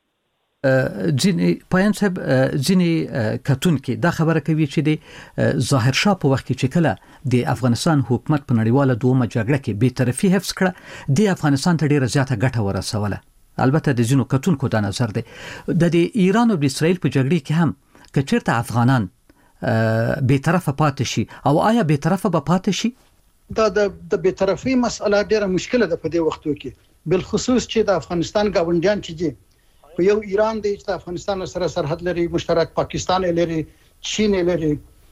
ځینې پاین صاحب ځینې کتون کې دا خبره کوي چې د ظاهر شاه په وخت کې چې کله د افغانستان حکومت په نړیواله دومره جګړه کې به طرفي حفظ کړه د افغانستان ته ډیره زیاته ګټه ورسوله. البته د ځینو کتون کو دا نظر دی د ایران او د اسرائیل په جګړه کې هم که چیرته افغانان به طرفه پاتې شي او آیا به طرفه به پاتې شي؟ دا د به طرفي مسله ډیره مشکله ده په دې وختو کې بل خصوص چې د افغانستان گاونډیان چې دي یو ایران دی چې افغانستان سره سرحد لري مشترک پاکستان لري چین لري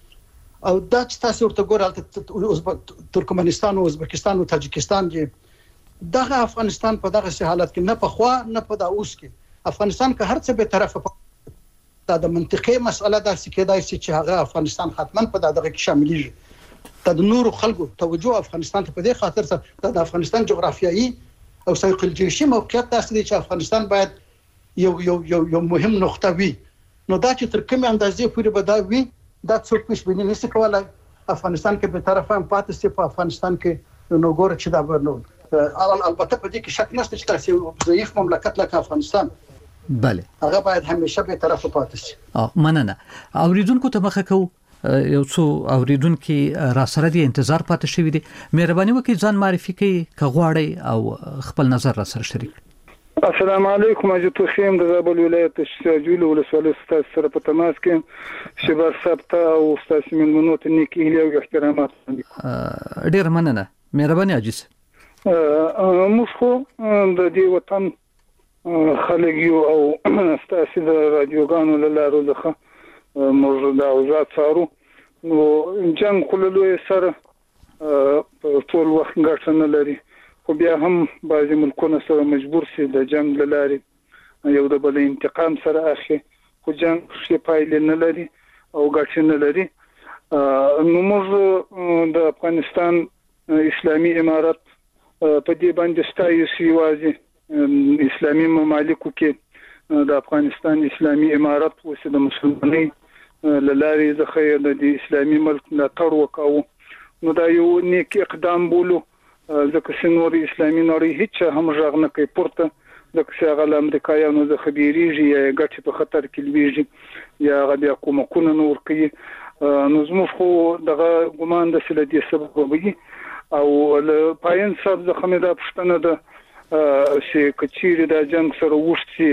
او دا چې تاسو ورته ګورئ ترکمنستان او ازبکستان او تاجکستان دي دغه افغانستان په دغه حالت کې نه په خوا نه په دا اوس کې افغانستان که هر څه به طرفه دا د منطقي مسله دا چې چې هغه افغانستان حتما په دغه کې شاملېږي د نورو خلکو توجه افغانستان ته په دې خاطر سره د افغانستان جغرافیایي او سایکولوژیکي موقعیت داسې دی چې افغانستان باید یو یو یو یو مهم نقطه وي نو دا چې تر کومه اندازې پورې به دا وي دا څوک پېژني نشي کولای. افغانستان کې به طرفه هم پاتې شي په افغانستان کې نو ګوره چې دا ورنو البته په دې کې شک نشته چې تاسو ضعیف مملکت لکه افغانستان بله هغه باید همیشه به طرفه پاتې شي. اه مننه. اوریدونکو ته مخه کو یو څو اوریدونکو را سره دی انتظار پاتې شوی دی. مهرباني وکړئ ځان معرفي کړئ که غواړئ او خپل نظر را سره شریک. السلام علیکم اجتو خیم د زابل ولایت شجویل ولسوالۍ ستاسو سره په تماس کې شبر ثبت او ستاسو ملمنو ته نیکی هیله او احترامات وړاندې ډیر مننه. مهرباني عجیز موږ خو د دې وطن خلک یو او ستاسو د رادیوګانو له لارو څخه موږ دا اوضاع څارو نو جنگ خللو سره په ټول وخت ګټه نه لري خو بیا هم بعضي ملکونه سره مجبور سي د جنگ له لارې یو د بل انتقام سره اخی خو جنگ شي پایلې نه لري او ګټه نه لري نو موږ د افغانستان اسلامي امارت په دې باندې ستایو سی واځي اسلامي ممالکو کې د افغانستان اسلامي امارت اوس د مسلمانۍ لارې ځخه د اسلامي ملک ملاتړ وکاو نو دا یو نیک اقدام بولو ځکه چې نور اسلامي نړۍ هیڅ هم ژغ نه کوي پورته ځکه چې هغه امریکایانو د خبريږي یا ګټې په خطر کې لويږي یا هغه بیا کومکونه نور کوي نو زموږ خو دغه ګمان د سلدي سبب وي او له پاین صاحب ځخه مې دا پښتنه ده چې کچيري د جنگ سره وښتي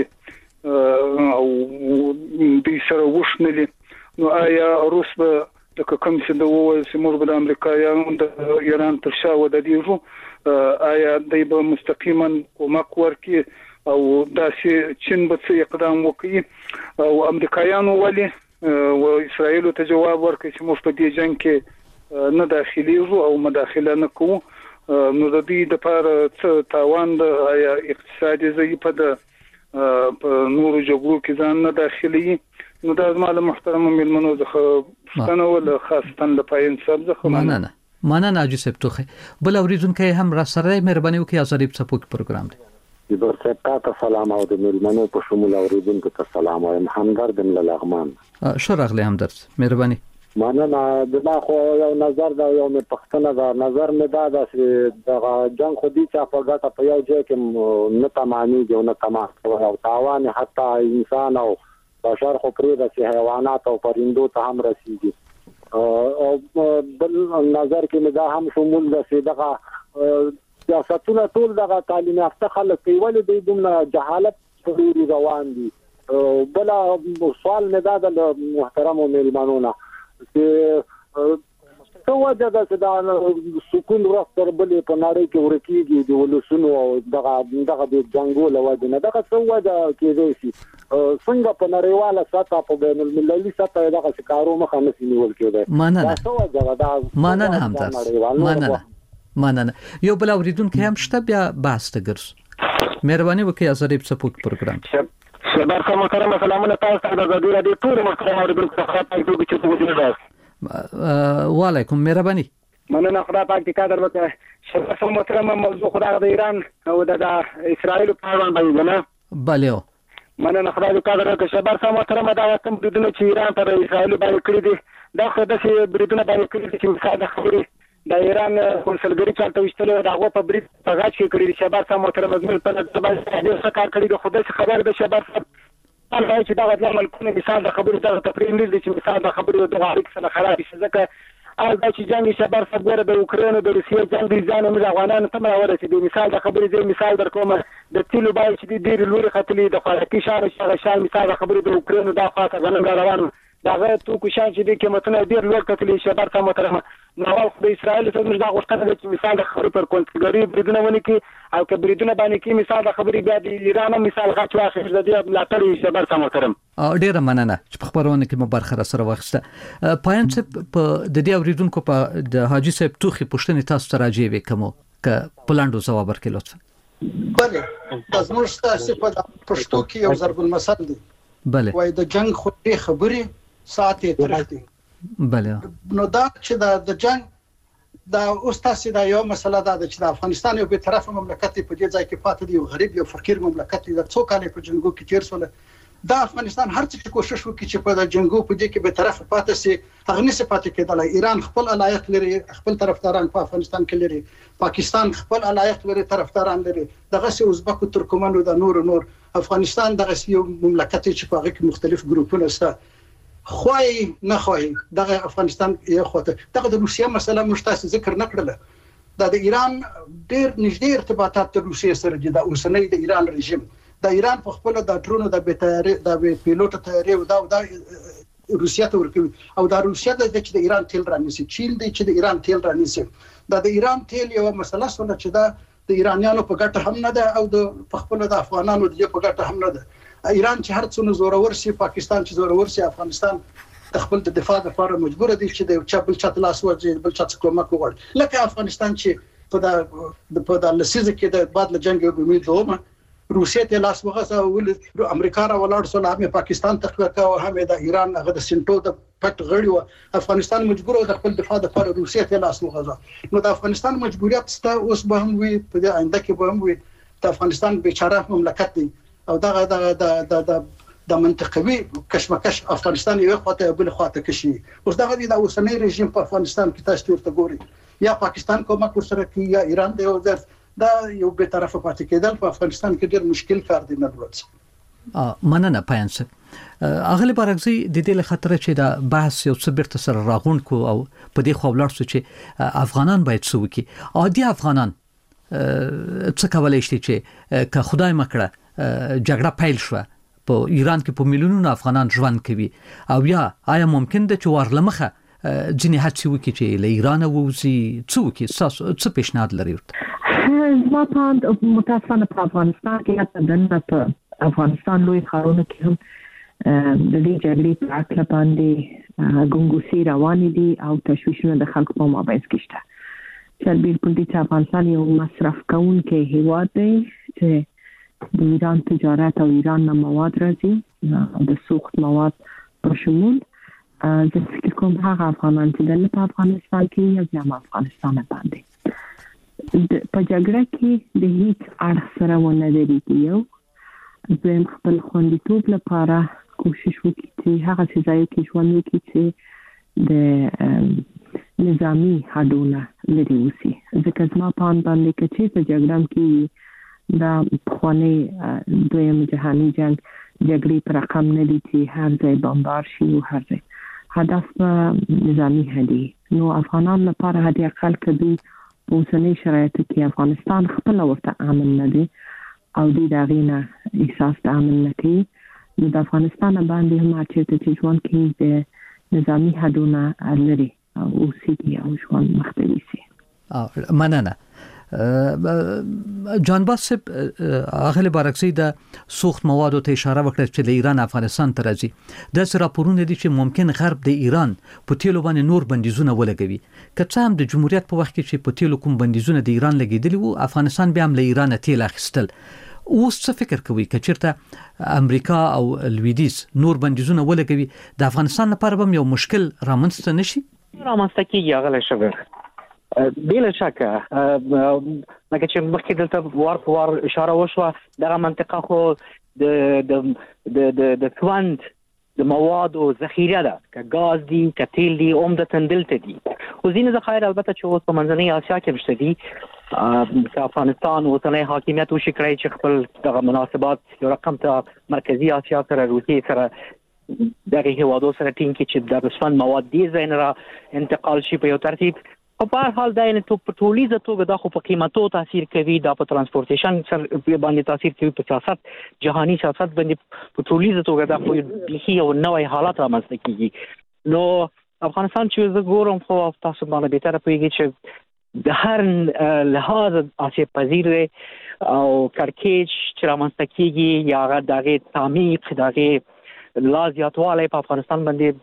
او د سره وښنلي نو آیا روس به د کوم څه د وویل چې موږ به د امریکایانو د ایران تر شا ودرېږو آیا دوی به مستقیما کومک ورکړي او داسې چین به څه اقدام وکړي او امریکایانو ولې او اسرائیل ته جواب ورکړي چې موږ په دې جنگ کې نه داخليږو او مداخله نه کوو نو د دې د پر څه تاوان د آیا اقتصادي ضعیف ده په نورو جګړو کې ځان نه داخلي نو دا زموږ محترم ملمنو ځخه پښتنه ول خاصه د پاین صاحب ځخه مننه مننه اجي سپتوخه بل اوریدونکو هم را سره مهرباني وکړئ ازادي سپوک پروګرام دی د برستا ته سلام او د ملمنو په شمول اوریدونکو ته سلام او همدرد د لغمان شرغله همدرد مهرباني مننه دا خو یو نظر دا یو پښتنه دا نظر مې دا چې د جنگ خو دي چې په ګټه په یو ځای کې نه تمامي دی نه تمام او تاوان حتی انسان او بشر خو پرې د حیوانات او پرندو ته هم رسیږي او بل نظر کې دا هم شمول ده چې دغه سیاستونه ټول دغه تعلیم یافته خلک کوي ولې د دومره جهالت ضروري روان دي بل سوال نه دا د محترم ملمنونو چې څه وجه ده چې دا سکون راستر بلې په نړۍ کې ورکیږي د ولسونو او دغه دغه د جنگو له وجه نه دغه څه وجه کېدای شي څنګه په نړیواله سطح په بین المللي سطح دغه کارو مخه نشي نیول کېدای مننه څه وجه ده مننه هم تاسو مننه مننه یو بل اوریدونکو هم شته بیا بحث ته ګرځو مهرباني وکړئ ازادي سپوک پروګرام شباب کوم محترم سلامونه تاسو ته د غوډه د ټول محترم اوریدونکو څخه تاسو ته چې په وجه وعلیکم مهرباني مننه خدای پاک دې قدر وکړي شباب محترم موضوع خدای د ایران او د اسرائیل په اړه باندې نه بله مننه خدای دې قدر وکړي شباب محترم دا کوم بریدونه چې ایران پر اسرائیل باندې کړی دي دا خو د بریدونه باندې کړی دي چې مساعده خبري د ایران کنسولګری چالتو وشتل دغه په بریټ په غاټ کې کړی دي شباب محترم زموږ په نسبت باندې څه کار کړی دی خو د خبر د شباب هغه چې دا د ملکونو مثال د خبرو د تفریح نه دي چې مثال د خبرو د غاړي سره خراب شي ځکه هغه چې جنگ شباب صبر د اوکرين د روسیې جنگ دي ځان موږ افغانانو ته مراوره چې د مثال د خبرې د مثال در کوم د تیلو بای چې د ډیر لوري خطلې د خوراکي شار شار شار مثال د خبرې د اوکرين د خاطر غنم روانو داغه تو کو شان چې د قیمتونو ډیر لوړ کتلې شباب ته محترم نو د اسرائیل څخه موږ دا غوښتنه ده چې مثال د خبرې پر کنسولګری بریدونه ونی کی او که بریدونه باندې کی مثال د خبرې بیا د ایران مثال غاټ واخر د دې ملاتړ شباب ته محترم ډیره مننه چې په خبرونه کې مو برخه سره واخسته پاین چې په د دې اوریدونکو په د حاجی صاحب توخي پښتنې تاسو ته راځي وکمو ک پلاندو جواب ورکړئ لطفا بله تاسو موږ تاسو په پښتو کې یو ضرب المثل دی بله وای د جنگ خو خبرې ساعتې ترختي بله نو دا چې د جنگ دا اوس تاسو دا یو مسله ده چې د افغانستان یو به طرف مملکت په دې ځای کې پاتې دی یو غریب یو فقیر مملکت دی د څو کال په جنگو کې تیر سول دا افغانستان هر څه کوشش وکړي چې په د جنگو په دې کې به طرف پاتې سي هغه نشي پاتې کېدل ایران خپل علایق لري خپل طرفداران په افغانستان کې لري پاکستان خپل علایق لري طرفداران لري دغه سي ازبکو ترکمنو د نور نور افغانستان دغه یو مملکت چې په هغه کې مختلف ګروپونه شته خوای نه خوای دغه افغانستان یو خواته دغه د روسیې مسله مشتاس ذکر نکړل دا د ایران ډیر نږدې ارتباطات د روسیې سره دي د اوسنۍ د ایران رژیم د ایران په خپل د ټرونو د بیتاري د پیلوټ تیاري او دا د روسیې ته ورکوي او د روسیې د چې د ایران تیل رانیسي چین د چې د ایران تیل رانیسي دا د ایران تیل یو مسله سره چې دا د ایرانیانو په ګټه هم نه ده او د خپل د افغانانو د په ګټه هم نه ده. ایران چې هر څونه زورور شي، پاکستان چې زورور شي، افغانستان د خپل د دفاع لپاره مجبور دي چې د چا بل چا لاس ورځي، بل چا څخه کومک وغواړي. لکه افغانستان چې په د په د لسیزه کې د بعد له جنگ امید دومه روسیې ته لاس وغځه او امریکا را ولاړ سو، هم پاکستان تقویه کا او هم د ایران هغه د سنټو د پټ غړي و. افغانستان مجبور و د خپل دفاع لپاره روسیې ته لاس وغځه. نو د افغانستان مجبوریت ست اوس به هم وي، په دې آینده کې به هم وي. د افغانستان بیچاره مملکت دی او دغه د د د د منطقوي کشمکش افغانستان یو خواته بل خواته کشي. اوس دغه د اوسنۍ رژیم په افغانستان کې تاسو ورته ګوري، یا پاکستان کومک ورسره کوي یا ایران دی، او دا یو به طرفه پاتې کېدل په افغانستان کې ډېر مشکل کار دی. نه ورځ مننه پاینس اغلی بارګزي د دې له خاطر چې دا بحث یو څه بیرته سره راغون کو او په دې خو ولاړ سو چې افغانان باید څه وکړي. عادي افغانان څه کولای شي چې که خدای مکړه جګړه پیل شوه په ایران کې په میلیونونو افغانان ژوند کوي، او یا آیا ممکن ده چې ورلمخه ځینې هڅې وکړي چې له ایران ووځي؟ څه وکړي؟ تاسو څه پیشنهاد لرئ؟ زما په متاسفانه په افغانستان کې حتی دننه په افغانستان لوی ښارونو کې هم د دې جګړې په اړه باندې ګنګوسې روانې دي او تشویشونه د خلکو په مابینځ کې شته. چې بالکل دي چې افغانستان یو مصرف کوونکی هیواد دی چې د ایران تجارت او ایران نه مواد راځي، د سوخت مواد په شمول. زه فکر کوم هغه افغانان چې د په افغانستان کې یا د افغانستان باندې په جګړه کې د هیڅ اړخ سره ونه درېږي، یو دویم خپل خوندیتوب لپاره کوشش وکړي چې هغه ځای کې ژوند وکړي چې د نظامی حدونه لري اوسي. ځکه زما په اند باندې کې چې په جګړه کې دا خواني دویم جهانی جنگ جګړې پر رقم نه دي چې هر ځای بمبار شي او هر ځای هدف نظامی هدي. نو افغانان لپاره هدي اقل کدي په اوسنۍ شرایطو کې افغانستان خپل ورته امن نه دي او د داغینه احساس د امن نه کوي. نو د افغانستان باندې هم چې ژوند کې د نظامی حدونه لري او اوسېږي او ژوند مختلف شي. مننه. جان باسب اغلی بارکسی د سوخت موادو ته اشاره وکړه چې د ایران افغانستان ته راځي. د سره پرونه دي چې ممکن غرب د ایران په تیلو باندې نور بندیزونه ولګوي. که څه هم د جمهوریت په وخت کې چې په تیلو کوم بندیزونه د ایران لګیدلی وو، افغانستان بیا هم له ایران تیل اخیستل. اوس څه فکر کوي که چیرته امریکا او لویدیز نور بندیزونه ولګوي، د افغانستان لپاره به یو مشکل رامنځته نشي؟ رامنځته کیږي هغه شګر بلا شکه. لکه چې مخکې دلته وار په وار اشاره وشوه، دغه منطقه خو د د د د توند د موادو ذخیره ده، که ګاز دي که تیل دي عمدتاً دلته دي. خو ځینې ذخایر البته چې اوس په منځنۍ اسیا کې شته دي، که افغانستان اوسنی حاکمیت وشي کړی چې خپل دغه مناسبات یو رقم ته مرکزي اسیا سره، روسیې سره، دغه هیوادو سره ټینګ کړي چې د رسفند مواد دې ځای نه را انتقال شي په یو ترتیب. په هر حال دا نه ته په ټولیزه توګه دا خو په قیمتو تاثیر کوي، دا په ترانسپورټیشن سره باندې تاثیر کوي، په سیاست جهانی سیاست باندې په ټولیزه توګه دا خو یو نوې حالت رامنځته کیږي. نو افغانستان چې زه ګورم خو تاسو باندې به تر پوهیږئ چې د هر لحاظ آسیب پذیر دی او کړکېچ چې رامنځته کیږي یا هغه دغه تعمیق دغه لا زیاتوالی په افغانستان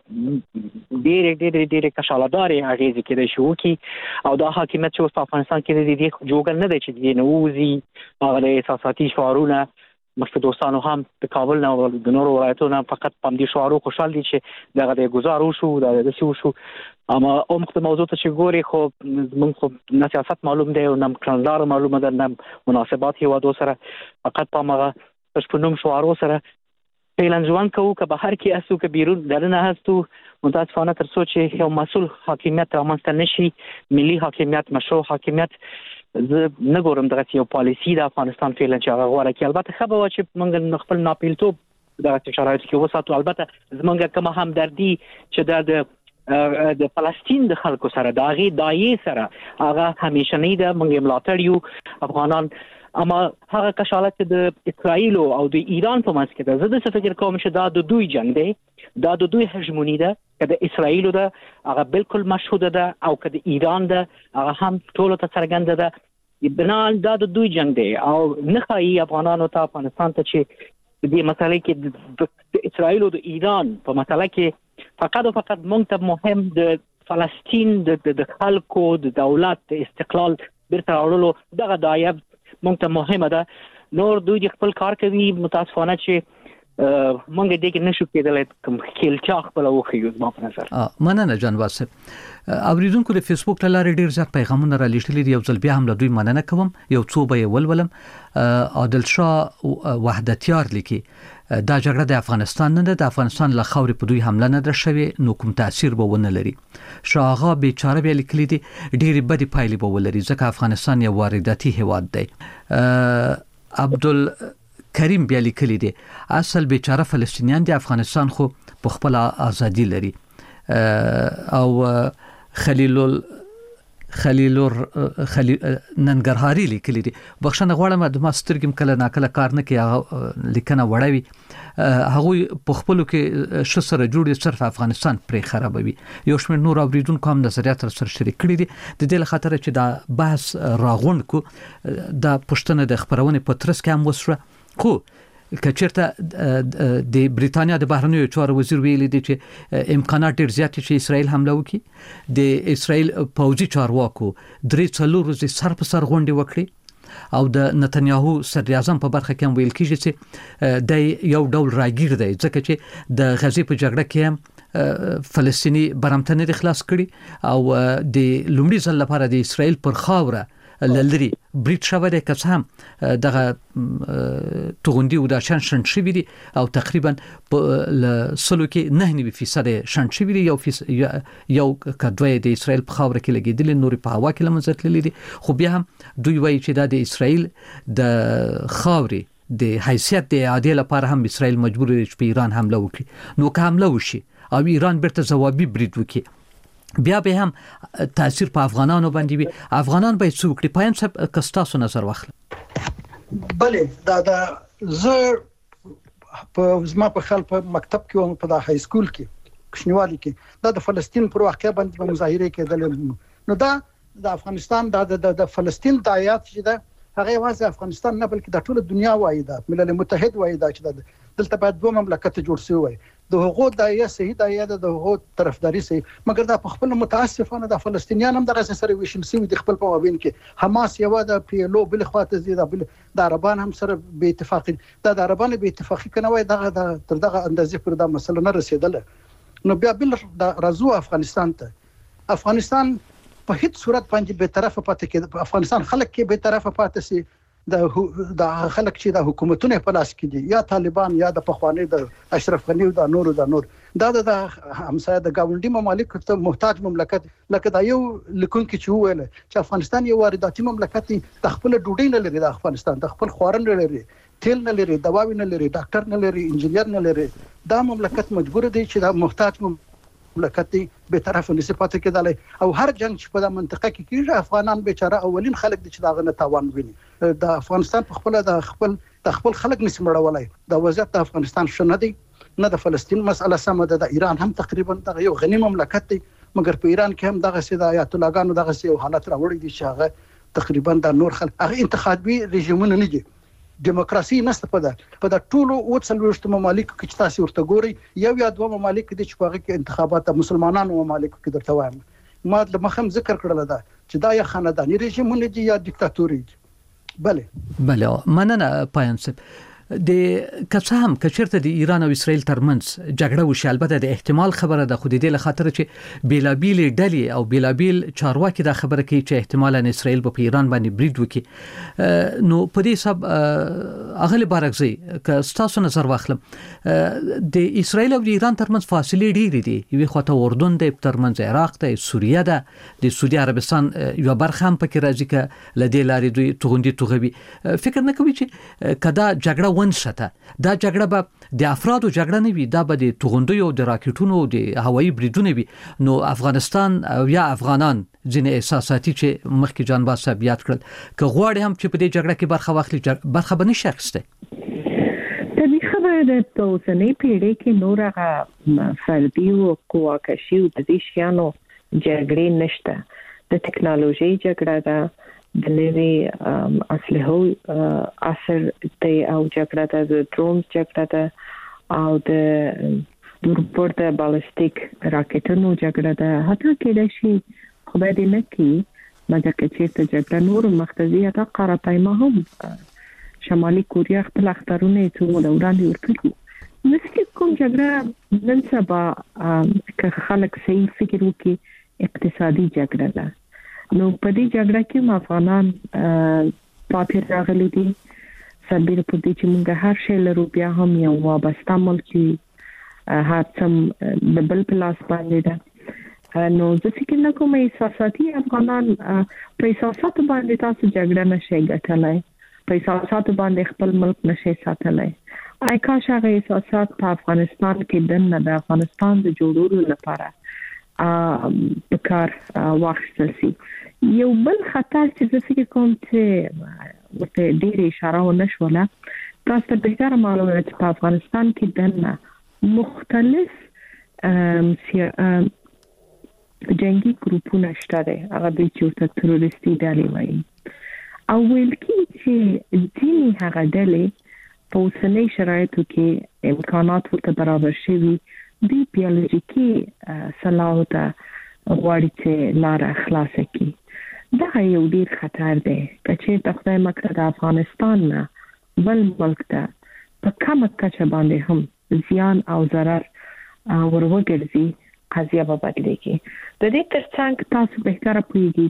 باندې ډېرې ډېرې ډېرې کشالهدارې اغېزې کېدای شي وکړي. او دا حاکمیت چې اوس په افغانستان کې دی دې جوګه نه دی چې دې نه ووځي. هغه د احساساتي شعارونه مخکې دوستانو هم د کابل نه او د نورو ولایتونو فقط په همدې شعارو خوشحال دي چې دغه د ګزار وشو، دا داسې وشو. اما عمق د موضوع ته چې ګوري خو موږ خو نه سیاست معلوم دی او نه کړنلاره معلومه ده، نه مناسبات هېوادو سره، فقط په همغه پشپنوم شعارو سره فعلا ژوند کوو. که بهر کې هستو که بیرون دننه هستو، متاسفانه تر څو چې یو مسؤل حاکمیت رامنځته نشي، ملي حاکمیت، مشروع حاکمیت، زه نه ګورم دغه یو پالیسي د افغانستان فعلا چې هغه غوره کړي. البته ښه به وه چې موږ خپل ناپیلتوب دغه شرایطو کې وساتو. البته زموږ کومه همدردي چې دا د د فلسطین د خلکو سره د هغې دایې سره هغه همیشنۍ ده، موږ یې ملاتړ یو افغانان. اما هغه کشالت د اسرائیل او د ایران په منځ کې ده، زه داسې فکر کوم چې دا د دوی جنگ دی، دا د دوی هژموني ده. که د اسرائیل ده هغه بالکل مشهوده ده او که د ایران ده هغه هم ټولو ته څرګنده ده. بنان دا د دوی جنگ دی او نه خایي افغانانو ته افغانستان ته چې دې مسالې کې د اسرائیل او د ایران په مسله کې فقط او فقط موږ ته مهم د فلسطین د خلکو د دولت د استقلال بیرته راوړلو دغه دایب موږ ته مهمه ده نور دوی خپل کار کوي متاسفانه چې مونږ دې کې نشو کېدلای کوم خلچا خپل وخیو ما په نظر مننه جان واسه اوریدونکو د فیسبوک له لارې ډیر زیات پیغامونه را لېږلي دي یو ځل بیا هم له دوی مننه کوم یو څو به ولولم عادل شاه وحدتیار لیکي دا جګړه د افغانستان نه ده د افغانستان له خاورې په دوی حمله نه ده شوې نو کوم تاثیر به ونه لري شاغه بیچاره به لیکلي دي ډېری بدی پایلې به ولري ځکه افغانستان یو وارداتي هیواد دی عبدل کریم بیا لیکلی دی اصل بیچاره فلسطینیان دی افغانستان خو په خپل ازادي لري او خلیل خلیل ننګرهاري لیکلی دی بخښنه غواړم د ماسترګم کله ناکله کار نه کوي لیکنه وړوي هغه په خپل کې شسره جوړي صرف افغانستان پرې خرابوي یو شمېر نور اوریدونکو هم نظریات سره شریک کړي دي د دې لخاطر چې دا بحث راغون کو دا پښتنه د خبرونه په ترڅ کې هم وسره خو کچرته د بریتانیا د بهرنیو چارو وزیر ویلي دی چې امکانات ډیر زیات چې اسرائیل حمله وکړي د اسرائیل پوځي چارواکو درې څلور ورځې سر په سر غونډه وکړي او د نتنیاهو صدر اعظم په برخه کې ویل کیږي چې د یو ډول راګیر دی ځکه چې د غزې په جګړه کې هم فلسطینی برمتنه د خلاص کړي او د لومړي ځل لپاره د اسرائیل پر خاوره لری بریټ شوه د کس هم دغه توغندي او د شان شن شوی دي او تقریبا په سلو کې نه نیوي فیصد شان شوی دي یو یو کډوی د اسرائیل په خاوره کې لګیدل نور په هوا کې لمزتللی دي خو بیا هم دوی وایي چې دا د اسرائیل د خاورې د حیثیت د اعاده لپاره هم اسرائیل مجبور دی چې په ایران حمله وکړي نو که حمله وشي او ایران بیرته ځوابي بریټ وکړي بیا به هم تاثیر په افغانانو باندې وي افغانان به څه وکړي پاین صاحب کستاسو نظر واخله بلې دا دا زه په زما په خیال په مکتب کې او په د های سکول کې کښنیوالي کې دا د فلسطین پر واقع باندې مظاهره کېدل نو دا د افغانستان د فلسطین د آیات چې دا هغه واسه افغانستان نه بلکې د ټول دنیا وایي دا ملل متحد وایي دا چې دلته باید دوه مملکت جوړ شي وي د هغو د یا صحیح د یا د هغو طرفداري سي مګر دا په خپل متاسفانه د فلسطینیان هم دغه سره ویشل سي د خپل په مابین کې حماس یو د پیلو بل خواته زی د عربان هم سره به اتفاق د عربان به اتفاقی کنه وای دغه تر دغه اندازې پر د مسله نه رسیدله نو بیا بل د رازو افغانستان ته افغانستان په هیڅ صورت باندې به طرفه پاتې کې افغانستان خلک کې به طرفه پاتې سي د د خلک چې د حکومتونو په لاس کې دي یا طالبان یا د پخوانی د اشرف غنی او د نور د نور دا د همسایه د گاونډي ممالک ته محتاج مملکت لکه دا یو لیکون کې چې ویل چې افغانستان یو وارداتي مملکت دی د خپل ډوډۍ نه لري د افغانستان د خپل خوارن نه لري تیل نه لري دواوی نه لري ډاکټر نه لري انجینیر نه لري دا مملکت مجبور دی چې دا محتاج مملکت دی به طرف نسبت کېدل او هر جنگ چې په د منطقه کې کیږي افغانان بیچاره اولین خلک دي چې دا نه تاوان ویني د افغانستان په خپل د خپل د خپل خلک نسمړولای د وضعیت د افغانستان شنه دی نه د فلسطین مسله سم ده د ایران هم تقریبا دغه یو غنی مملکت دی مګر په ایران کې هم دغه سید آیات الله ګانو دغه سي حالت راوړي دي چې هغه تقریبا د نور خلک هغه انتخابي رژیمونه نه دي دیموکراسي نشته په دا په دا ټولو وڅلوشت ممالک کې چې تاسو ورته ګوري یو یا دوه ممالک دي چې په هغه کې انتخابات مسلمانانو ممالک کې درته وایم ما د مخم ذکر کړل دا چې دا یا خاندانی رژیمونه دي یا دیکتاتوري دي بله بله مننه پاینسب د کڅه هم کچرته د ایران او اسرائیل ترمنځ جګړه وشي البته د احتمال خبره د خو د دې لخاطر چې بیلابیل ډلې او بیلابیل چارواکي د خبره کوي چې احتمالاً اسرائیل په ایران باندې بریډ وکړي نو په دې سب اغلی بارکزي ک ستاسو نظر واخلم د اسرائیل او د ایران ترمنځ فاصله ډېرې دي یوه خواته اردن د ترمنځ عراق ته سوریه ده د سعودي عربستان یو برخه هم پکې راځي ک لدې لارې دوی توغندي توغوي فکر نه کوي چې کدا جګړه ونشته دا جګړه به د افرادو جګړه نه وي دا به د توغندیو د راکټونو د هوایي بریدونو وي نو افغانستان او یا افغانان ځینې احساساتي چې مخکې جانباز صاحب یاد کړل که غواړي هم چې په دې جګړه کې برخه واخلي برخه به نشي اخیسته د دې خبره د اوسنۍ پیړۍ کې نور هغه فردي او قواکشي او د دې شیانو جګړې نشته د ټکنالوژي جګړه ده د نوي اسلحو اثر ته او جګړه ته د ډرون جګړه ته او د دورپورته بالستیک راکټونو جګړه ده. حتی کېدای شي خدای دې نه کړي مګر که چېرته جګړه نور مختزي یا قاره پیما هم شمالي کوریا خپل اخترونه څو موده وړاندې ورکړي. نو فکر کوم جګړه نن سبا که خلک صحیح فکر وکړي اقتصادي جګړه ده. نو په دې جګړه کې افغانان پاتې راغلي دي. سربېره پر دې چې موږ هر شی لرو بیا هم یو وابسته ملک یو هاتم د بل پلاس باندې ده. نو زه فکر نه کوم احساساتي افغانان په احساساتو باندې تاسو جګړه نشئ ګټلای، په احساساتو باندې خپل ملک نشئ ساتلای. آی کاش هغه احساسات په افغانستان کې دنه د افغانستان د جوړولو لپاره ا کار واخیستل شي. یو بل خطر چې زه فکر کوم چې ورته ډېر اشاره ونشوله، تاسو ته بهتره معلومه ده چې په افغانستان کې دنه مختلف جنگي ګروپونه شته دي، هغه د چورته تروریستي ډلې وایي او ویل کی چې ځینې هغه ډلې په اوسنۍ شرایطو کې امکانات ورته برابر شوي دي بیولوژیکي صلاح ته غواړي چې لار خلاص کړي. دا یو ډیر خطر دی که چې خدای مکړه د افغانستان نه بل ملک ته په کومه کچه باندې هم زیان او ضرر وروګرځي قضیه به بدلېږي. د دې ترڅنګ تاسو بهتره پوهیږئ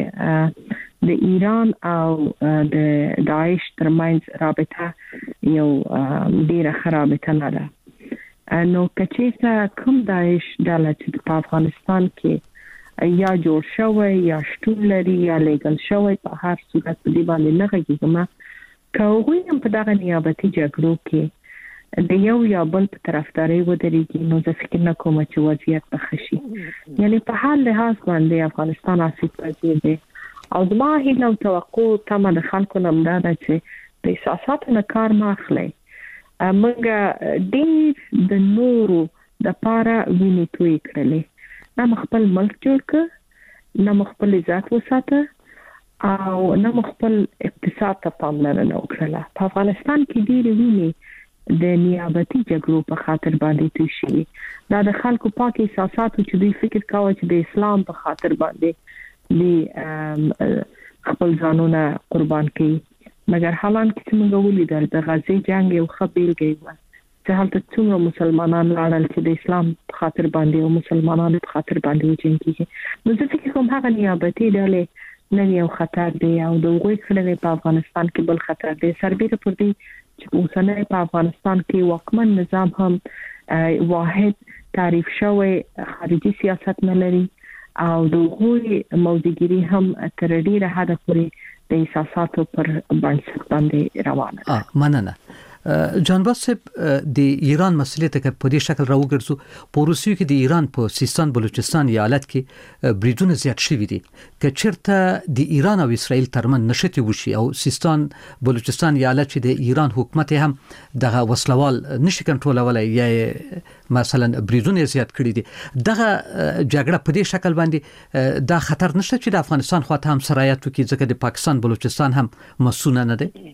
چې د ایران او د داعش ترمنځ رابطه یو ډیره خرابه نه ده. نو کچېته کوم داعش ډله چې په افغانستان کې یا جوړ شوی یا شتون لري یا لیګل شوی، په هر صورت په دې باندې نه غږیږم که هغوی هم په دغه نیابتي جګړو کې د یو یا بل په طرفداري ودرېږي، نو زه فکر نه کوم چې وضعیت به ښه شي. یعنی په هر لحاظ باندې افغانستان آسیب پذیر دی او زما هیله او توقع تمه د خلکو نه همدا ده چې د احساساتو نه کار مه اخلئ. موږ ډېر د نورو دپاره وینې تویې کړلې، نه مو خپل ملک جوړ کړ، نه مو خپل عزت وساته او نه مو خپل اقتصاد ته پاملرنه وکړله. په افغانستان کې ډېرې وینې د نیابتي جګړو په خاطر باندې توی شوي. دا د خلکو پاک احساساتو چې دوی فکر کاوه چې د اسلام په خاطر باندې د خپل ځانونه قربان کړي، مګر حالان کې چې موږ ولیدل د غزې جنګ یو ښه بیلګه وه چې هلته څومره مسلمانان لاړل چې د اسلام په خاطر باندې او مسلمانانو په خاطر باندې وجنګېږي. نو زه فکر کوم هغه نیابتي ډلې نن یو خطر دی او د هغوی کړنې په افغانستان کې بل خطر دی. سربېره پر دې چې اوسنی په افغانستان کې واکمن نظام هم واحد تعریف شوی خارجي سیاست نه لري او د هغوی موضوعګیري هم تر ډیره حده پورې د احساساتو پر بنسټ باندې روانه ده. مننه. جانباز صاحب د ایران مسلې ته په دې شکل راوګرځو. په روسیې کې د ایران په سیستان بلوچستان ایالت کې بریدونه زیات شوي دي. که چېرته د ایران او اسرائیل ترمن نشټي وشي او سیستان بلوچستان ایالت چې د ایران حکومت هم دغه وسلوال نشي کنټرولولای یا مثلا بریدونه زیات کړي دي، دغه جګړه په دې شکل باندې دا خطر نشته چې د افغانستان خواته هم سرایت وکړي ځکه د پاکستان بلوچستان هم مسونه نه دي؟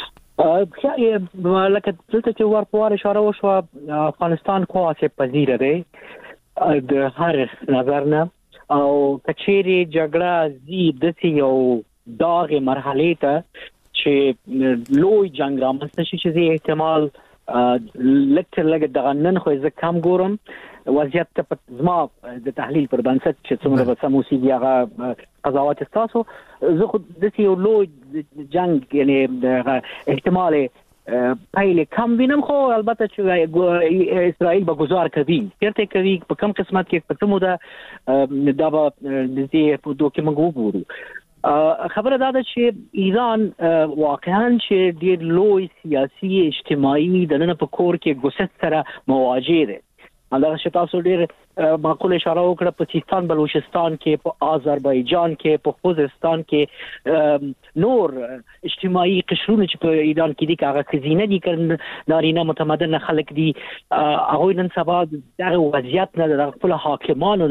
لکه دلته چې ورپوار اشاره وشوه، افغانستان خو آسیب پذیره دی د هر نظر نه او کچېرې جګړه زی داسې یو داغې مرحلې ته چې لوی جنګ رامنځته شي چې زه احتمال لږ تر لږه دغه نن خو زه کم ګورم وضعیت ته زما د تحلیل پر بنسټ چې څومره به سم اوسېږي هغه قضاوت ستاسو. زه خو داسې یو لوی جنګ یعنی احتمال پیل کم وینم، خو البته چې اسرائیل به گزار کوي چېرته کوي په کم قسمت کې په کومه ده دا به د دې په دوه کې موږ وګورو. خبره دا ده چې ایران واقعا چې ډېر لوی سیاسي اجتماعي دننه په کور کې ګوست سره مواجه دی. همدغه چې تاسو ډېر معقول اشاره وکړه په سیستان بلوچستان کې، په آذربایجان کې، په خوزستان کې نور اجتماعي قشرونه چې په ایران کې دي که هغه ښځینه دي که نارینه متمدن خلک دي، هغوی نن سبا دغه وضعیت نه د خپلو حاکمانو نه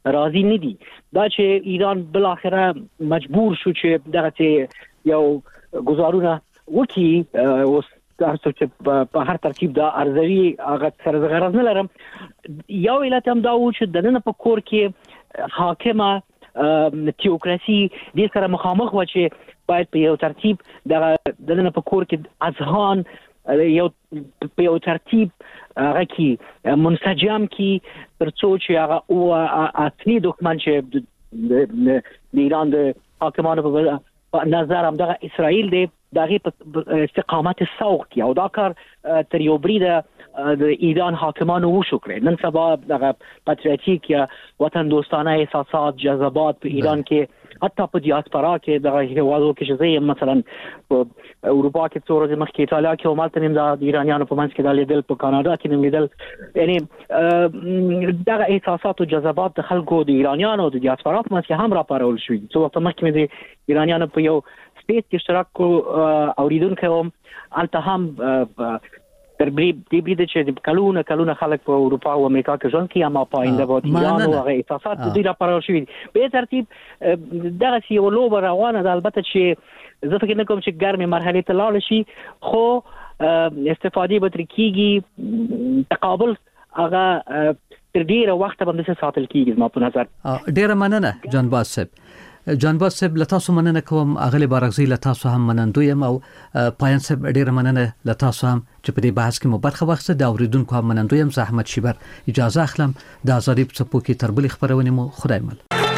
راضي نه دي. دا چې ایران بل اخره مجبور شو چې دغه یو گزارونه وکي اوس تاسو چې په هر ترتیب دا ارزوي هغه سره غرض نه لرم. یو علت هم دا و چې دنه په کور کې حاکمه تیوکراسي د سره مخامخ و چې باید په یو ترتیب دغه دنه په کور کې اذهان یو په یو ترتیب هغه کې منسجم کی ترڅو چې هغه او اصلي دښمن چې د ایران د حاکمانو په نظر هم دغه اسرائیل دی دغه استقامت سوق کی او دا کار تر یو بریده د ایران حاکمانو وشو کړی. نن سبا دغه پاتریوتیک یا وطن دوستانه احساسات جذبات په ایران کې حتی په دیاسپورا کې دغه هیوادو کې چې مثلا په اروپا کې څو ورځې مخکې ایتالیا کې همالته نیم د ایرانیانو په منځ کې د لیدل په کاناډا کې نیم لیدل یعنی دغه احساسات او جذبات د خلکو د ایرانیانو د دیاسپورا په منځ کې هم راپارول شوي. څو وخت مخکې مې د ایرانیانو په یو سپیس کې اشتراک کو اوریدونکو هم الته هم تر دې بریده چې کلونه کلونه خلک په اروپا او امریکا کې ژوند کوي اما په آینده باندې ایران او هغه احساسات د دې لپاره شوي. به ترتیب دغه یو لوبه روانه ده. البته چې زه فکر نه کوم چې ګرمه مرحله ته لاړ شي خو استفاده به تر کیږي تقابل هغه تر ډیره وخت باندې ساتل کیږي ما په نظر. ډیره مننه جانباز صاحب. جانباز صاحب لتاسو مننه کوم. اغلی بارغزی لتاسو هم منندویم او پایان صاحب ډیره مننه لتاسو هم چې په دې بحث کې مو برخه واخیسته. د اوریدونکو هم منندویم. زحمت شیبر اجازه اخلم د ازادي په څپو کې تر بلې خبرونه مو خدای مل.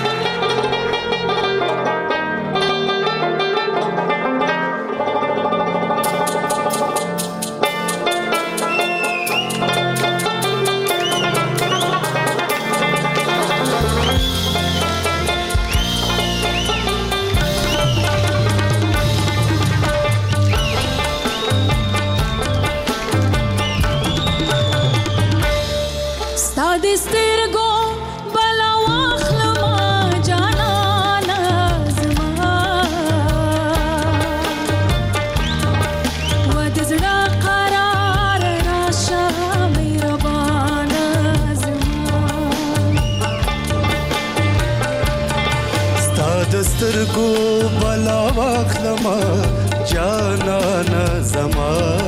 سترګو بلا واخلما جانانا زما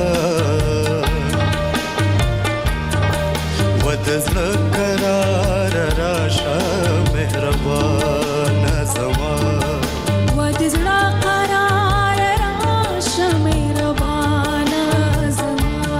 ودزړه قرار راشه مهربان زما ودزړه قرار راشه مهربان زما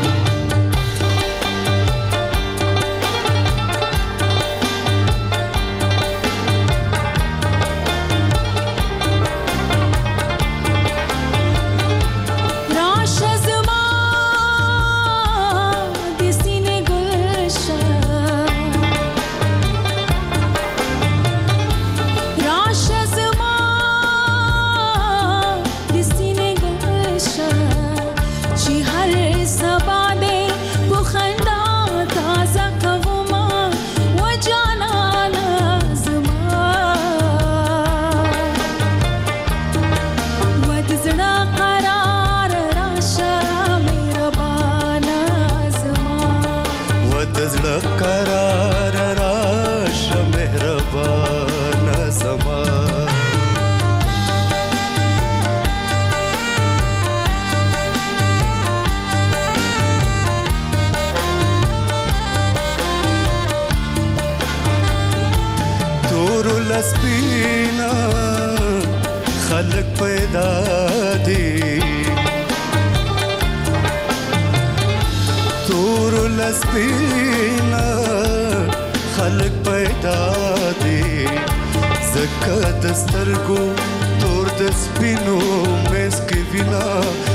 سپینا خلق پیدا دی تور لسپینا خلق پیدا دی زکه دسترګو تور د سپینو مس کې وینا